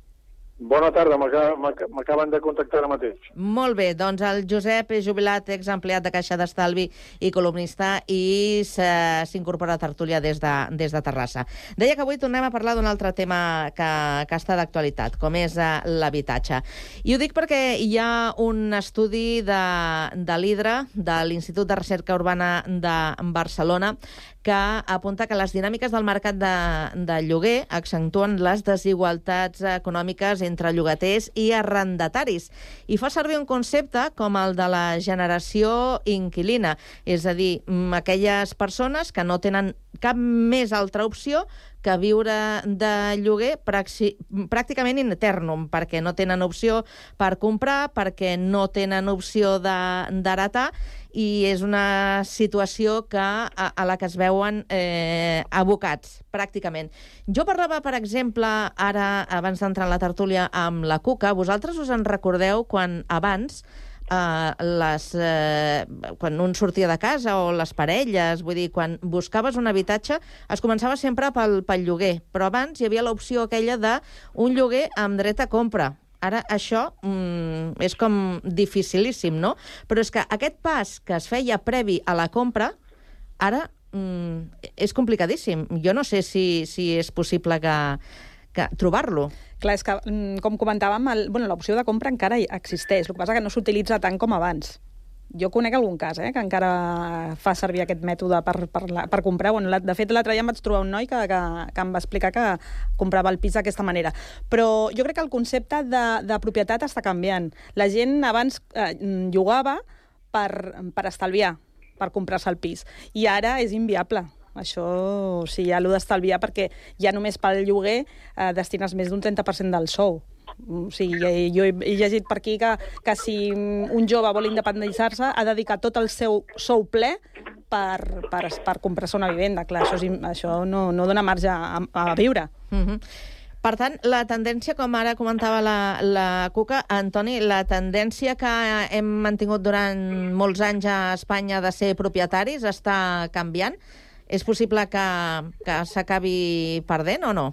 Bona tarda, m'acaben de contactar ara mateix. Molt bé, doncs el Josep és jubilat, exempleat de Caixa d'Estalvi i columnista, i s'incorpora a tertúlia des de, des de Terrassa. Deia que avui tornem a parlar d'un altre tema que, que està d'actualitat, com és l'habitatge. I ho dic perquè hi ha un estudi de, de l'I D R A, de l'Institut de Recerca Urbana de Barcelona, que apunta que les dinàmiques del mercat de, de lloguer accentuen les desigualtats econòmiques entre llogaters i arrendataris. I fa servir un concepte com el de la generació inquilina, és a dir, aquelles persones que no tenen cap més altra opció que viure de lloguer pràcticament in eternum, perquè no tenen opció per comprar, perquè no tenen opció d'heretar, i és una situació que, a, a la que es veuen eh, abocats, pràcticament. Jo parlava, per exemple, ara, abans d'entrar en la tertúlia, amb la Cuca. Vosaltres us en recordeu quan abans Uh, les, uh, quan un sortia de casa, o les parelles, vull dir, quan buscaves un habitatge es començava sempre pel, pel lloguer, però abans hi havia l'opció aquella d'un lloguer amb dret a compra. Ara això mm, és com dificilíssim, no? Però és que aquest pas que es feia previ a la compra, ara mm, és complicadíssim. Jo no sé si, si és possible que, que trobar-lo. Clar, és que, com comentàvem, el, bueno, l'opció de compra encara existeix, el que passa que no s'utilitza tant com abans. Jo conec algun cas eh, que encara fa servir aquest mètode per, per, la, per comprar. Bueno, la, de fet, l'altre dia em vaig trobar un noi que, que, que em va explicar que comprava el pis d'aquesta manera. Però jo crec que el concepte de, de propietat està canviant. La gent abans eh, llogava per, per estalviar, per comprar-se el pis. I ara és inviable. Això, o sigui, ja l'ho d'estalviar, perquè ja només pel lloguer eh, destines més d'un trenta per cent del sou. O sigui, jo he, he llegit per aquí que, que si un jove vol independitzar-se ha de dedicar tot el seu sou ple per, per, per comprar-se una vivenda. Clar, això, és, això no, no dona marge a, a viure. Mm-hmm. Per tant, la tendència, com ara comentava la, la Cuca, Antoni, la tendència que hem mantingut durant molts anys a Espanya de ser propietaris està canviant? És possible que, que s'acabi perdent o no?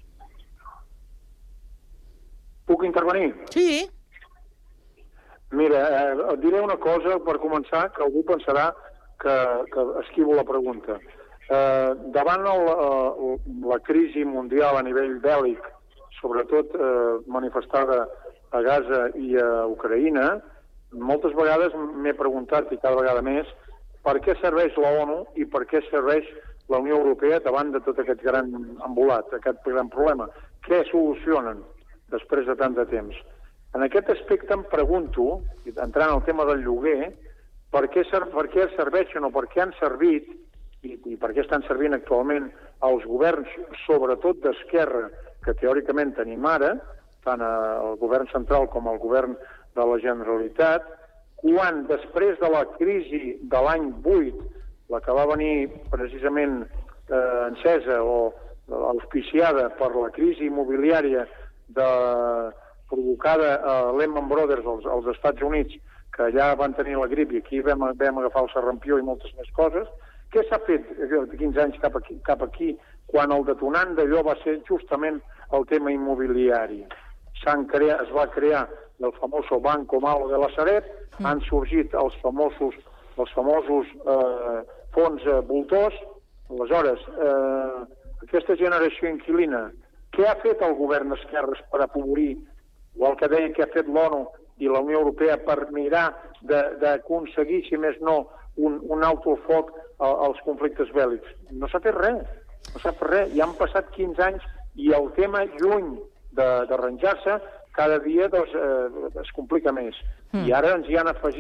Puc intervenir? Sí. Mira, eh, et diré una cosa per començar, que algú pensarà que, que esquivo la pregunta. Eh, davant el, el, la crisi mundial a nivell bèl·lic, sobretot eh, manifestada a Gaza i a Ucraïna, moltes vegades m'he preguntat, i cada vegada més, per què serveix la ONU i per què serveix la Unió Europea davant de tot aquest gran embolat, aquest gran problema. Què solucionen després de tant de temps? En aquest aspecte em pregunto, entrant al tema del lloguer, per què, per què serveixen o per què han servit i, i per què estan servint actualment els governs, sobretot d'esquerra, que teòricament tenim ara, tant el govern central com el govern de la Generalitat, quan després de la crisi de l'any vuit, la que va venir precisament eh, encesa o auspiciada per la crisi immobiliària de, provocada a Lehman Brothers als, als Estats Units, que allà van tenir la grip i aquí vam, vam agafar el sarrampió i moltes més coses, què s'ha fet de quinze anys cap aquí, cap aquí quan el detonant d'allò va ser justament el tema immobiliari? Creat, es va crear el famós Banco Malo de la Sareb, mm. han sorgit els famosos, els famosos eh, fons eh, voltors. Aleshores, eh, aquesta generació inquilina, què ha fet el govern d'esquerres per apavorir, o el que deia que ha fet l'ONU i la Unió Europea per mirar d'aconseguir, si més no, un, un alto el foc als conflictes bèl·lics? No s'ha fet res, no s'ha fet res. Ja han passat quinze anys i el tema, lluny d'arranjar-se, cada dia doncs, eh, es complica més. Mm. I ara ens hi han afegit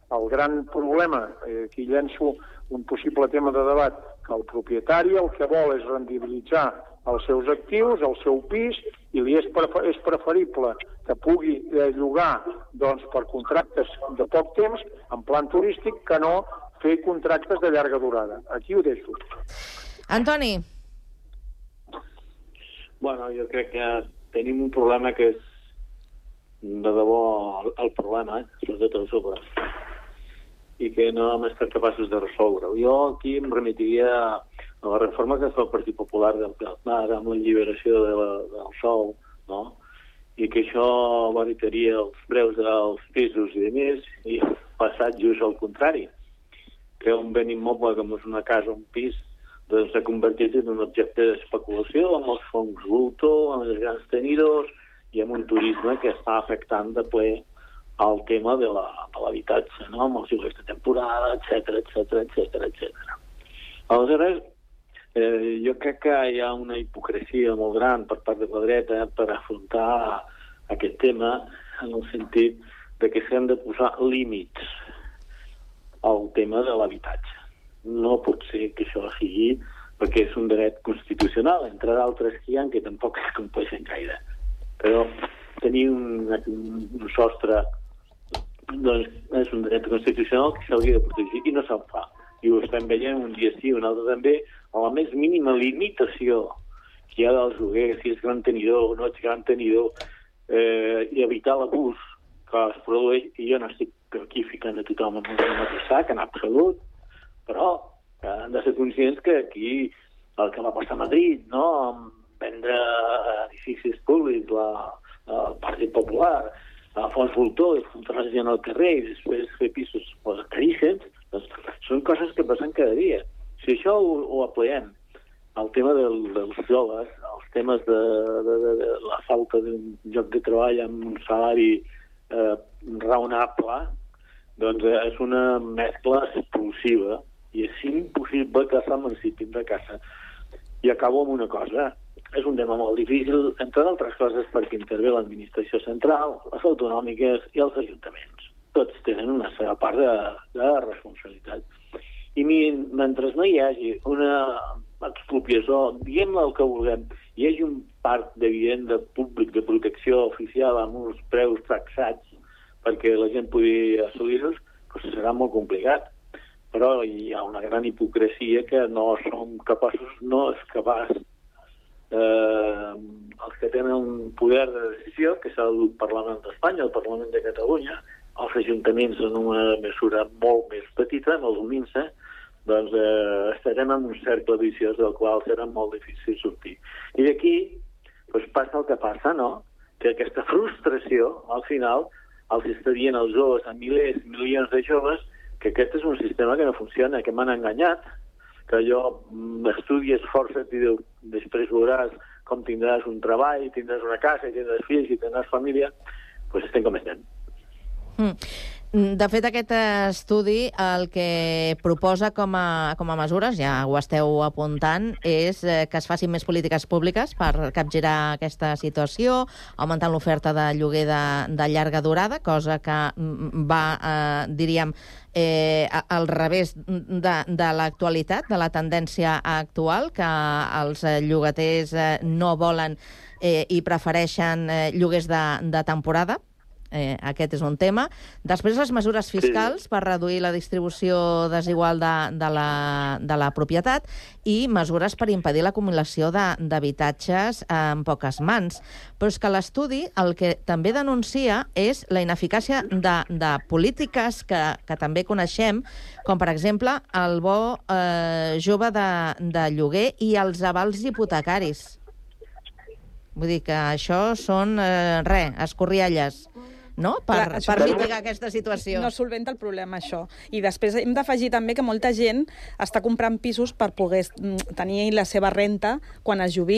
el gran problema, eh, aquí llenço un possible tema de debat, que el propietari el que vol és rendibilitzar els seus actius, el seu pis, i li és, prefer és preferible que pugui eh, llogar doncs, per contractes de poc temps, en plan turístic, que no fer contractes de llarga durada. Aquí ho deixo. Antoni. Bueno, jo crec que tenim un problema que és de debò el, el problema, eh? Sobretot el sobre, i que no hem estat capaços de resoldre. Jo aquí em remetiria a la reforma que fa el Partit Popular del Mar amb l'alliberació de la, del sòl, no? I que això barataria els preus dels pisos i de més, i passat just al contrari, que un bé immoble com és una casa o un pis doncs s'ha convertit en un objecte d'especulació amb els fons voltor, amb els grans tenidors i amb un turisme que està afectant de ple al tema de l'habitatge, no? Amb els lloguers de temporada, etcètera, etcètera, etcètera, etcètera. Aleshores, eh, jo crec que hi ha una hipocresia molt gran per part de la dreta per afrontar aquest tema en el sentit de que s'han de posar límits al tema de l'habitatge. No pot ser que això sigui perquè és un dret constitucional, entre d'altres que hi ha que tampoc es compleixen gaire. Però tenir un, un sostre doncs és un dret constitucional que s'hauria de protegir i no se'n fa. I ho estem veient un dia sí, un altre també, a la més mínima limitació que hi ha dels lloguers, si és gran tenidor o no ets gran tenidor, eh, i evitar l'abús que es produeix, i jo no estic aquí ficant a tothom en el mateix sac, en absolut, però eh, han de ser conscients que aquí el que va passar a Madrid, no?, vendre edificis públics, la, el Partit Popular, a fons voltor, i fotre la gent al carrer i després fer pisos caríssims, doncs són coses que passen cada dia. Si això ho, ho apliquem al tema del, dels joves, als temes de, de, de, de la falta d'un lloc de treball amb un salari eh, raonable, doncs eh, és una mescla explosiva i és impossible que s'emancipin de casa. I acabo amb una cosa. És un tema molt difícil, entre d'altres coses, perquè intervé l'administració central, les autonòmiques i els ajuntaments. Tots tenen una seva part de, de responsabilitat. I mentre no hi hagi una expropiació, diguem-ne el que vulguem, hi hagi un parc d'evident de públic de protecció oficial amb uns preus taxats perquè la gent pugui assolir-los, doncs serà molt complicat. Però hi ha una gran hipocresia que no som capaços, no és capaç eh, els que tenen un poder de decisió, que és el Parlament d'Espanya, el Parlament de Catalunya, els ajuntaments en una mesura molt més petita, molt minsa, doncs eh, estarem en un cercle viciós del qual serà molt difícil sortir. I d'aquí doncs, passa el que passa, no? Que aquesta frustració, al final, els està dient als joves, a milers, milions de joves, que aquest és un sistema que no funciona, que m'han enganyat, que allò estudies, esforça't i després veuràs com tindràs un treball, tindràs una casa, tindràs fills i tindràs família, doncs estem com estem. Mm. De fet, aquest estudi el que proposa com a, com a mesures, ja ho esteu apuntant, és que es facin més polítiques públiques per capgirar aquesta situació, augmentant l'oferta de lloguer de, de llarga durada, cosa que va, eh, diríem, eh, al revés de, de l'actualitat, de la tendència actual, que els llogaters eh, no volen eh, i prefereixen eh, lloguers de, de temporada. Eh, aquest és un tema. Després, les mesures fiscals sí. per reduir la distribució desigual de, de, la, de la propietat i mesures per impedir l'acumulació d'habitatges en poques mans. Però és que l'estudi el que també denuncia és la ineficàcia de, de polítiques que, que també coneixem, com per exemple el bo eh, jove de, de lloguer i els avals hipotecaris. Vull dir que això són, eh, res, escorrialles, no? Per, Clar, per mitigar aquesta situació. No solventa el problema, això. I després hem d'afegir també que molta gent està comprant pisos per poder tenir la seva renta quan es jubili.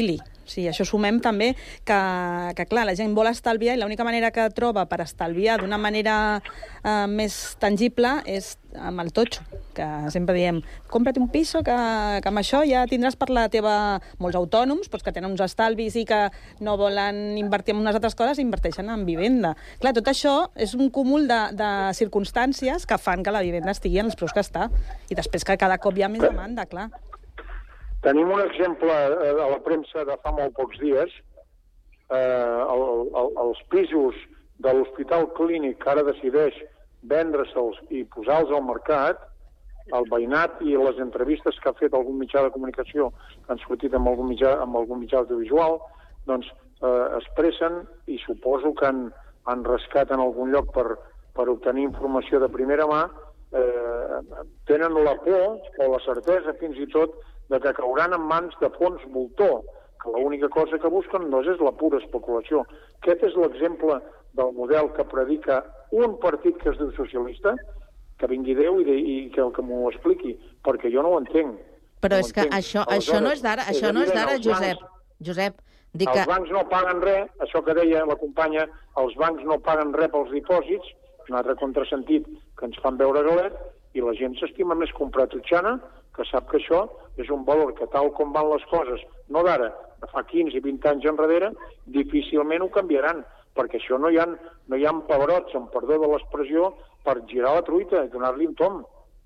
Sí, això sumem també que, que, clar, la gent vol estalviar i l'única manera que troba per estalviar d'una manera eh, més tangible és amb el totxo, que sempre diem, compra't un piso que, que amb això ja tindràs per la teva... Molts autònoms doncs, que tenen uns estalvis i que no volen invertir en unes altres coses, inverteixen en vivenda. Clar, tot això és un cúmul de, de circumstàncies que fan que la vivenda estigui en els preus que està. I després que cada cop hi ha més demanda, clar. Tenim un exemple a la premsa de fa molt pocs dies. Eh, el, el, els pisos de l'Hospital Clínic que ara decideix vendre-se'ls i posar-los al mercat, el veïnat i les entrevistes que ha fet algun mitjà de comunicació que han sortit amb algun mitjà, amb algun mitjà audiovisual, doncs eh, expressen, i suposo que han, han rascat en algun lloc per, per obtenir informació de primera mà, eh, tenen la por o la certesa fins i tot de que cauran en mans de fons voltor, que l'única cosa que busquen no és la pura especulació. Aquest és l'exemple del model que predica un partit que es diu socialista, que vingui Déu i, de, i que, que m'ho expliqui, perquè jo no ho entenc. Però no és que això, això no és d'ara, això no és d'ara, Josep. Josep, dic que... Els bancs no paguen res, això que deia la companya, els bancs no paguen res pels dipòsits, un altre contrasentit que ens fan veure galet, i la gent s'estima més comprar totxana, que sap que això és un valor que tal com van les coses, no d'ara, de fa quinze i vint anys enrere, difícilment ho canviaran, perquè això no hi ha, no hi ha pebrots, amb perdó de l'expressió, per girar la truita i donar-li un tom.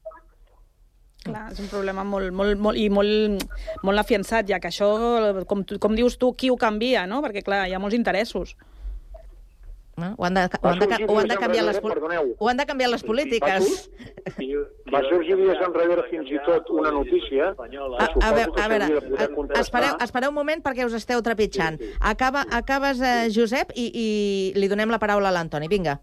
Clar, és un problema molt, molt, molt, i molt, molt afiançat, ja que això, com, com dius tu, qui ho canvia, no? Perquè, clar, hi ha molts interessos. No? Ho, han de, ho, han de, ho, han de canviar les, ho han de canviar les polítiques. Va sorgir dies enrere fins i tot una notícia. A, a veure, a veure espereu, espereu un moment perquè us esteu trepitjant. Acaba, acabes, eh, Josep, i, i li donem la paraula a l'Antoni. Vinga.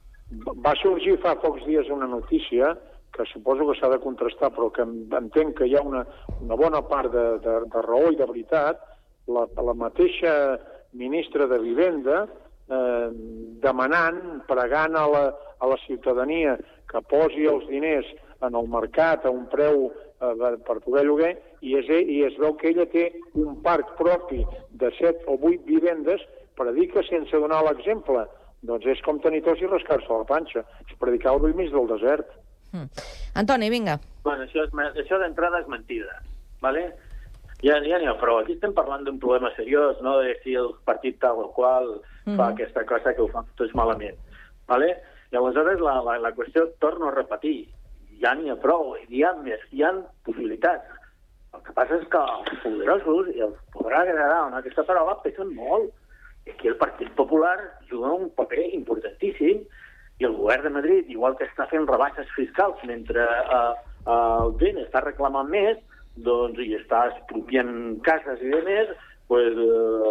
Va sorgir fa pocs dies una notícia que suposo que s'ha de contrastar, però que entenc que hi ha una, una bona part de, de, de raó i de veritat. La, la mateixa ministra de Vivenda eh, demanant, pregant a la, a la ciutadania que posi els diners en el mercat a un preu eh, per poder lloguer, i es, i es veu que ella té un parc propi de set o vuit vivendes, predica sense donar l'exemple. Doncs és com tenir tos i rascar-se la panxa. És predicar al vell mig del desert. Mm. Antoni, vinga. Bueno, això, és, això d'entrada és mentida, ¿vale? Ja n'hi ja ha prou. Aquí estem parlant d'un problema seriós, no de si el partit tal o qual mm-hmm. fa aquesta cosa que ho fan tots malament, ¿vale? I aleshores la, la, la qüestió, torno a repetir, ja n'hi ha prou, hi ha més, hi ha possibilitats. El que passa és que els poderosos, i els podrà agradar o no aquesta paraula, pesen molt. I aquí el Partit Popular juga un paper importantíssim, i el govern de Madrid, igual que està fent rebaixes fiscals mentre eh, eh, el B N està reclamant més, doncs, i està expropiant cases i de més, pues,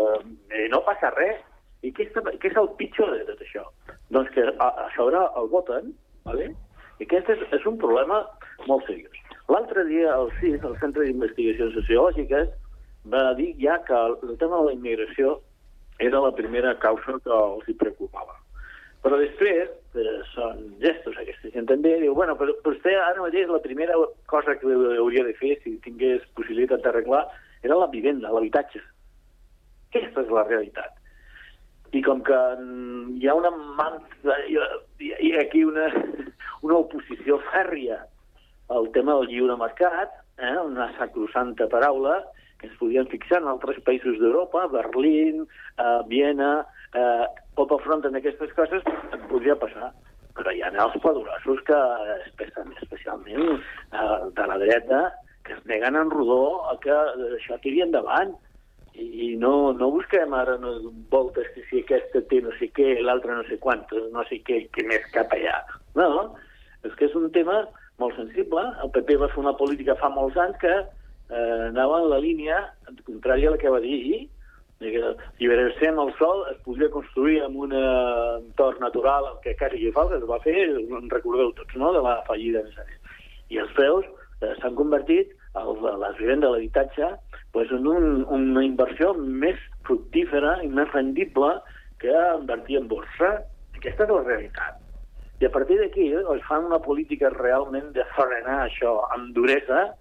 eh, no passa res. I què és, què és el pitjor de tot això? Doncs que a, a sobre el voten, ¿vale? I aquest és, és un problema molt seriós. L'altre dia el C I S, el Centre d'Investigacions Sociològiques, va dir ja que el tema de la immigració era la primera causa que els hi preocupava. Però després, eh, són gestos aquests, i també diu, bueno, però, però vostè ara mateix la primera cosa que hauria de fer si tingués possibilitat d'arreglar era la vivenda, l'habitatge. Aquesta és la realitat. I com que hi ha una manca, hi ha aquí una, una oposició fèrria al tema del lliure mercat, eh, una sacrosanta paraula, que es podien fixar en altres països d'Europa, Berlín, eh, Viena, eh, tot el front en aquestes coses, et podria passar. Però hi ha els poderosos que, especialment eh, de la dreta, que es neguen en rodó a que això tiri endavant. I no, no busquem ara no, voltes que si aquesta té no sé què, l'altre no sé quantos, no sé què, què més cap allà. No, és que és un tema molt sensible. El P P va fer una política fa molts anys que eh, anava en la línia contrària a la que va dir, lliberarse amb el sol es podria construir en un entorn natural, el que quasi hi fa, que es va fer, en recordeu tots, no?, de la fallida de Sària. I els preus eh, s'han convertit, el, les vivendes de l'habitatge, pues, en un, una inversió més fructífera i més rendible que invertir en borsa. Aquesta és la realitat. I a partir d'aquí eh, es fan una política realment de frenar això amb duresa,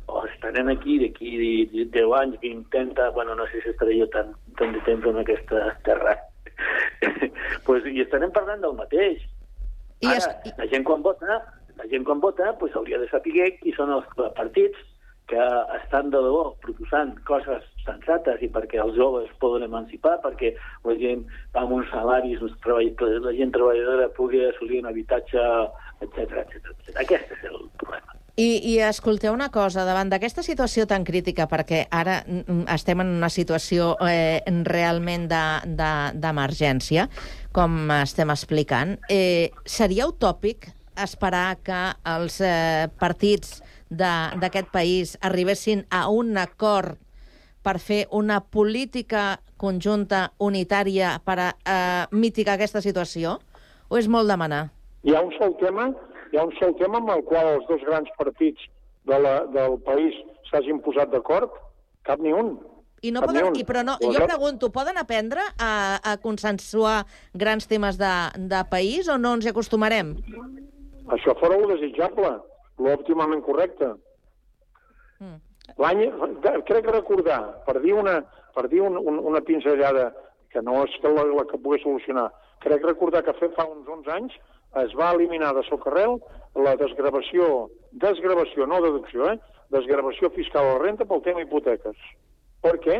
o estarem aquí d'aquí deu anys, vint, trenta, bueno, no sé si estaré jo tant, tant de temps en aquesta terra. Pues, i estarem parlant del mateix. I Ara, es... la gent quan vota, la gent quan vota, pues, hauria de saber qui són els partits que estan de debò proposant coses sensates i perquè els joves poden emancipar, perquè la gent amb uns salaris, uns treball... la gent treballadora pugui assolir un habitatge, etcètera, etcètera. Aquest és el problema. I, I escolteu una cosa, davant d'aquesta situació tan crítica, perquè ara estem en una situació eh, realment d'emergència, de, com estem explicant, eh, seria utòpic esperar que els eh, partits d'aquest país arribessin a un acord per fer una política conjunta unitària per a eh, mitigar aquesta situació? O és molt demanar? Hi ha un sol tema... Hi ha un sol tema amb el qual els dos grans partits de la, del país s'hagin posat d'acord? Cap ni un. I no poden, i, però no, jo pregunto, poden aprendre a, a consensuar grans temes de, de país o no ens hi acostumarem? Això fora lo desitjable, lo òptimament correcte. Mm. L'any, crec recordar, per dir una, per dir un, un, una pinzellada que no és la, la que pugui solucionar, crec recordar que fa uns onze anys es va eliminar de socarrel la desgravació, desgravació, no deducció, eh? desgravació fiscal a la renta pel tema hipoteques. Per què?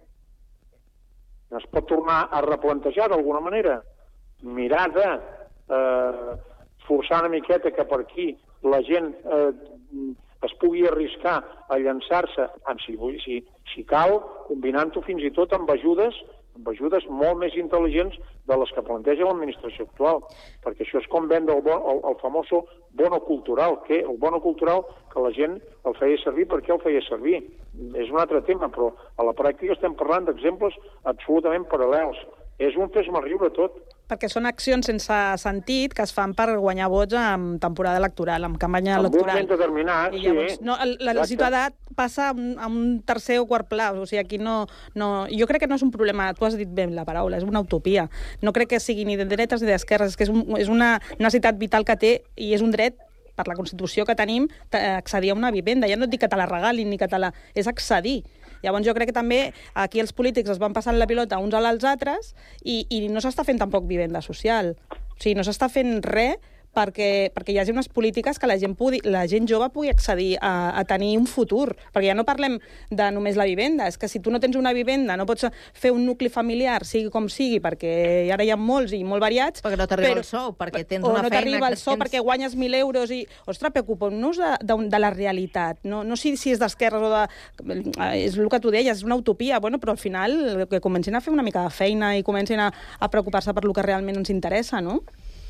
Es pot tornar a replantejar d'alguna manera. Mirar de eh, forçar una miqueta que per aquí la gent eh, es pugui arriscar a llançar-se, si, si, si cal, combinant-ho fins i tot amb ajudes amb ajudes molt més intel·ligents de les que planteja l'administració actual, perquè això és com vendre el, bon, el, el famoso bono cultural, que el bono cultural que la gent el feia servir perquè el feia servir. És un altre tema, però a la pràctica estem parlant d'exemples absolutament paral·lels. És un fes-me riure tot. Perquè són accions sense sentit que es fan per guanyar vots en temporada electoral, en campanya electoral. En un moment determinat, I llavors, sí. No, la, la ciutadà passa a un, a un tercer o quart pla. O sigui, aquí no, no... Jo crec que no és un problema, tu has dit bé la paraula, és una utopia. No crec que sigui ni de dretes ni d'esquerres, és que és, un, és una necessitat vital que té i és un dret per la Constitució que tenim, accedir a una vivenda. Ja no et dic que te la regalin ni que te la... És accedir. Llavors jo crec que també aquí els polítics es van passant la pilota uns als altres i, i no s'està fent tampoc vivenda social. O sigui, no s'està fent res perquè, perquè hi hagi unes polítiques que la gent, pugui, la gent jove pugui accedir a, a tenir un futur. Perquè ja no parlem de només la vivenda, és que si tu no tens una vivenda, no pots fer un nucli familiar, sigui com sigui, perquè ara hi ha molts i molt variats... Perquè no t'arriba el sou, perquè tens una feina... O no t'arriba el sou tens... perquè guanyes mil euros i... Ostres, preocupem-nos de, de, de la realitat. No, no si, si és d'esquerres o de... És el que tu deies, és una utopia, bueno, però al final que comencin a fer una mica de feina i comencin a, a preocupar-se per lo que realment ens interessa, no?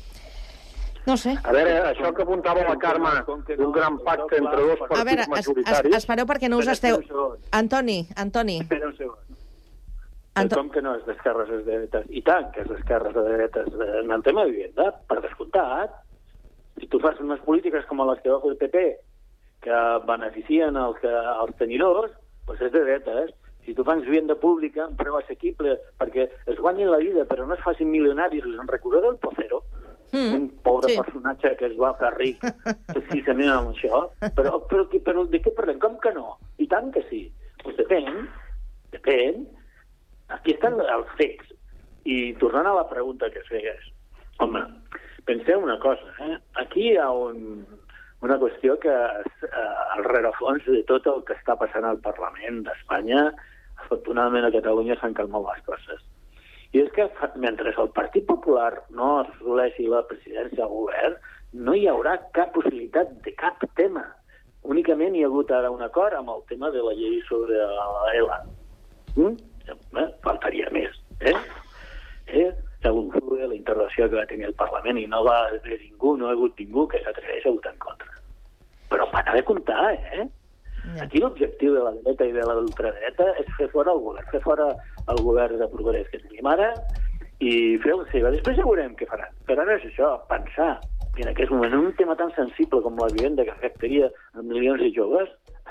No sé. A veure, això que apuntava la Carme d'un gran pacte entre dos partits a veure, es, majoritaris... Es, espereu perquè no us esteu... Antoni, Antoni. Espera un segon. Anto... Com que no és d'esquerres, és de dretes. I tant que és d'esquerres, de dretes. En el tema de vivenda, per descomptat, si tu fas unes polítiques com les que va fer el P P, que beneficien els, que, els tenidors, doncs és de dretes. Si tu fas vivenda pública, un preu assequible, perquè es guanyin la vida, però no es facin milionaris, us en recordeu del Pocero? Mm, un pobre sí. personatge que es va fer ric precisament amb això. Però, però, però de què parlem? Com que no? I tant que sí. Pues depèn, depèn. Aquí estan els fets. I tornant a la pregunta que es feies, home, penseu una cosa, eh? Aquí hi ha un, una qüestió que és eh, al rerefons de tot el que està passant al Parlament d'Espanya. Afortunadament a Catalunya s'han calmat les coses. I és que mentre el Partit Popular no assoleixi la presidència del govern, no hi haurà cap possibilitat de cap tema. Únicament hi ha hagut ara un acord amb el tema de la llei sobre l'E L A. Mm? Eh? Faltaria més. Eh? Eh? Segons la intervenció que va tenir el Parlament i no va haver ningú, no ha hagut ningú que s'atreveix a votar en contra. Però van haver de comptar, eh? Aquí l'objectiu de la dreta i de l'ultradreta és fer fora el govern, fer fora el govern de progrés que tenim ara i fer la seva. Després ja veurem què faran. Però ara és això, pensar en aquest moment en un tema tan sensible com la vivenda que afectaria a milions de joves,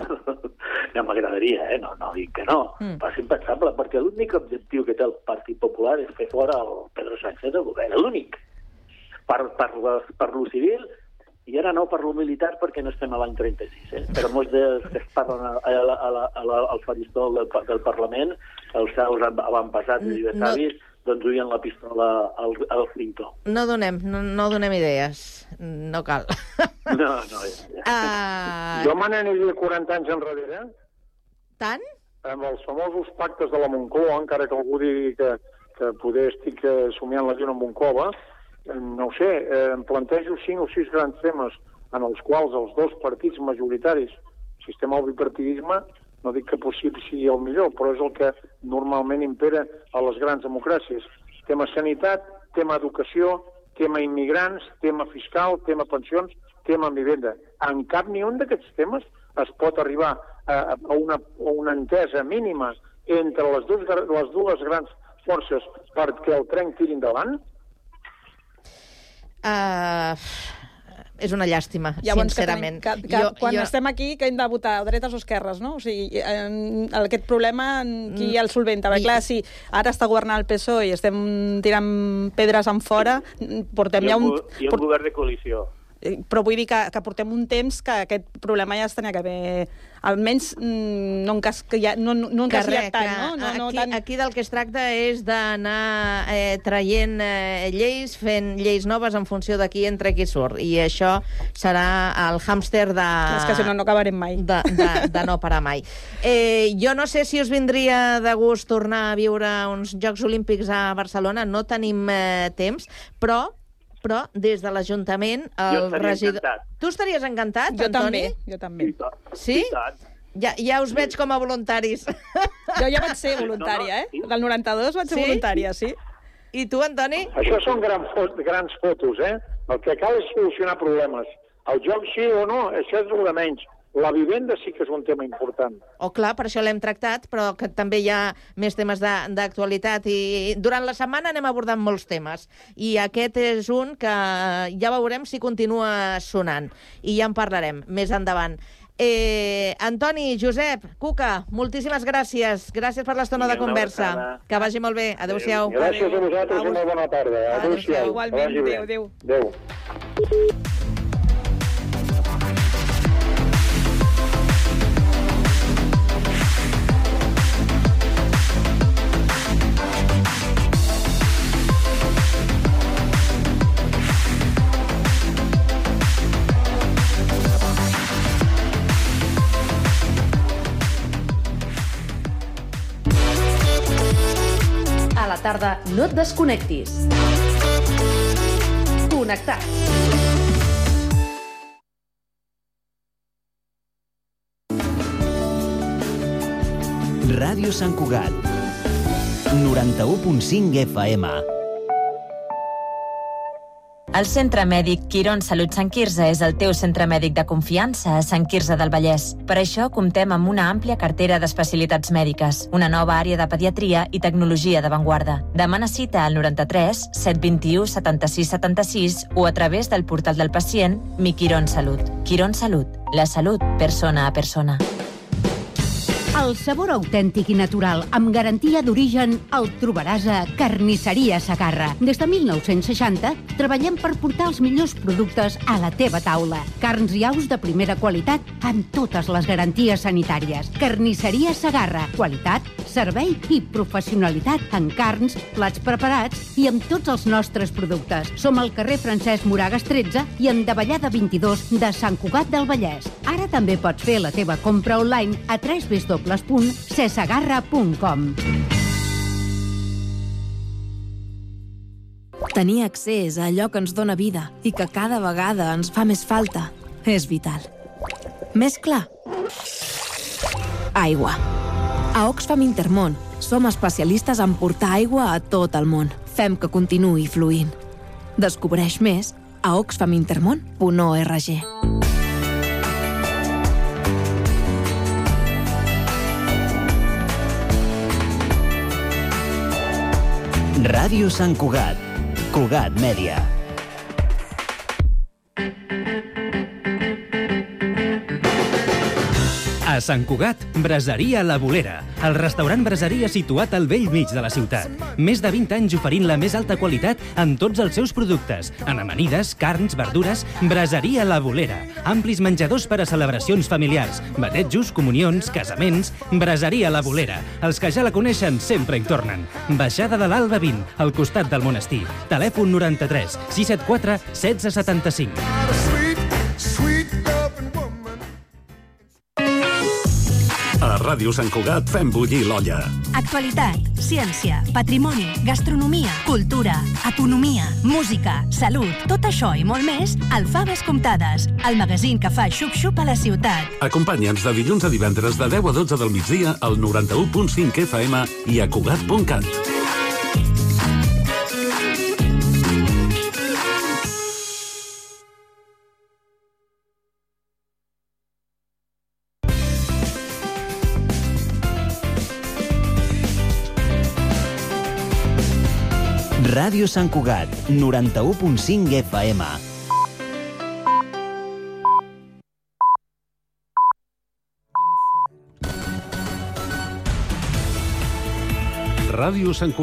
ja m'agradaria, eh? No, no dic que no, mm. però és impensable, perquè l'únic objectiu que té el Partit Popular és fer fora el Pedro Sánchez del govern, l'únic. Per, per, per lo civil, I ara no parlo militar perquè no estem a l'any trenta-sis, eh? Però molts dels que es parlen a, a, a, a, a, al faristol del, del Parlament, els seus avantpassats i besavis, no, doncs duien la pistola al, al frontó. No donem, no, no donem idees. No cal. No, no. Uh... Jo me n'aniria quaranta anys enrere. Tant? Amb els famosos pactes de la Moncloa, encara que algú digui que, que poder estic somiant la lluna en Moncloa, no ho sé, em plantejo cinc o sis grans temes en els quals els dos partits majoritaris, el sistema del bipartidisme, no dic que possible sigui el millor, però és el que normalment impera a les grans democràcies. Tema sanitat, tema educació, tema immigrants, tema fiscal, tema pensions, tema vivenda. En cap ni un d'aquests temes es pot arribar a, a, una, a una entesa mínima entre les dues, les dues grans forces perquè el tren tiri endavant? Uh, és una llàstima, Llavors, sincerament. Que tenim, que, que, jo, quan jo... estem aquí, que hem de votar dretes o esquerres, no? O sigui, en, aquest problema, qui mm. el solventa? Perquè, clar, si ara està governant el P S O E i estem tirant pedres en fora, portem I ja un... I un govern de coalició. Però vull dir que, que portem un temps que aquest problema ja es tenia que haver... Almenys no encasquillat, no, no encasquillat tant, no? no, no aquí, tant... aquí del que es tracta és d'anar eh, traient eh, lleis, fent lleis noves en funció de qui entra i qui surt. I això serà el hàmster de... És que si no, no acabarem mai. De, de, de no parar mai. Eh, jo no sé si us vindria de gust tornar a viure uns Jocs Olímpics a Barcelona, no tenim eh, temps, però... però des de l'Ajuntament... Jo estaria regidor... encantat. Tu estaries encantat, jo Antoni? També, jo també. Sí? Ja, ja us veig com a voluntaris. Jo ja vaig ser voluntària, eh? Del noranta-dos vaig ser sí? voluntària, sí. I tu, Antoni? Això són gran fot, grans fotos, eh? El que cal és solucionar problemes. El joc sí o no, això és el de menys. La vivenda sí que és un tema important. Oh, clar, per això l'hem tractat, però que també hi ha més temes d'actualitat. I durant la setmana anem abordant molts temes. I aquest és un que ja veurem si continua sonant. I ja en parlarem més endavant. Eh, Antoni, Josep, Cuca, moltíssimes gràcies. Gràcies per l'estona de conversa. Que vagi molt bé. Adéu-siau. Gràcies a vosaltres i molt bona tarda. Adéu-siau. Igualment, adéu, adéu. Adéu. A la tarda no et desconnectis. Connectats. Ràdio Sant Cugat, noranta-u punt cinc F M. El Centre Mèdic Quirón Salut Sant Quirze és el teu centre mèdic de confiança a Sant Quirze del Vallès. Per això comptem amb una àmplia cartera d'especialitats mèdiques, una nova àrea de pediatria i tecnologia d'avantguarda. Demana cita al noranta-tres set vint-i-u setanta-sis setanta-sis o a través del portal del pacient Mi Quirón Salut. Quirón Salut, la salut persona a persona. El sabor autèntic i natural, amb garantia d'origen, el trobaràs a Carnisseria Segarra. Des de mil nou-cents seixanta treballem per portar els millors productes a la teva taula. Carns i aus de primera qualitat amb totes les garanties sanitàries. Carnisseria Segarra. Qualitat, servei i professionalitat en carns, plats preparats i amb tots els nostres productes. Som al carrer Francesc Moragas tretze i en Davallada vint-i-dos de Sant Cugat del Vallès. Ara també pots fer la teva compra online a w w w punt cesegarra punt com. Tenir accés a allò que ens dóna vida i que cada vegada ens fa més falta és vital. Més clar? Aigua. A Oxfam Intermón som especialistes en portar aigua a tot el món. Fem que continuï fluint. Descobreix més a oxfam intermón punt org. Ràdio Sant Cugat, Cugat Mèdia. Sant Cugat, Braseria La Bolera, el restaurant braseria situat al vell mig de la ciutat. Més de vint anys oferint la més alta qualitat en tots els seus productes. En amanides, carns, verdures, Braseria La Bolera. Amplis menjadors per a celebracions familiars, batejos, comunions, casaments, Braseria La Bolera. Els que ja la coneixen sempre hi tornen. Baixada de l'Alba vint, al costat del monestir. Telèfon noranta-tres sis set quatre setze setanta-cinc. A Ràdio Sant Cugat fem bullir l'olla. Actualitat, ciència, patrimoni, gastronomia, cultura, economia, música, salut, tot això i molt més al Faves Comptades, el magazín que fa xup-xup a la ciutat. Acompanya'ns de dilluns a divendres de deu a dotze del migdia al noranta-u punt cinc F M i a Cugat punt cat. Ràdio Sant Cugat, noranta-u punt cinc F M. Ràdio Sant Cugat.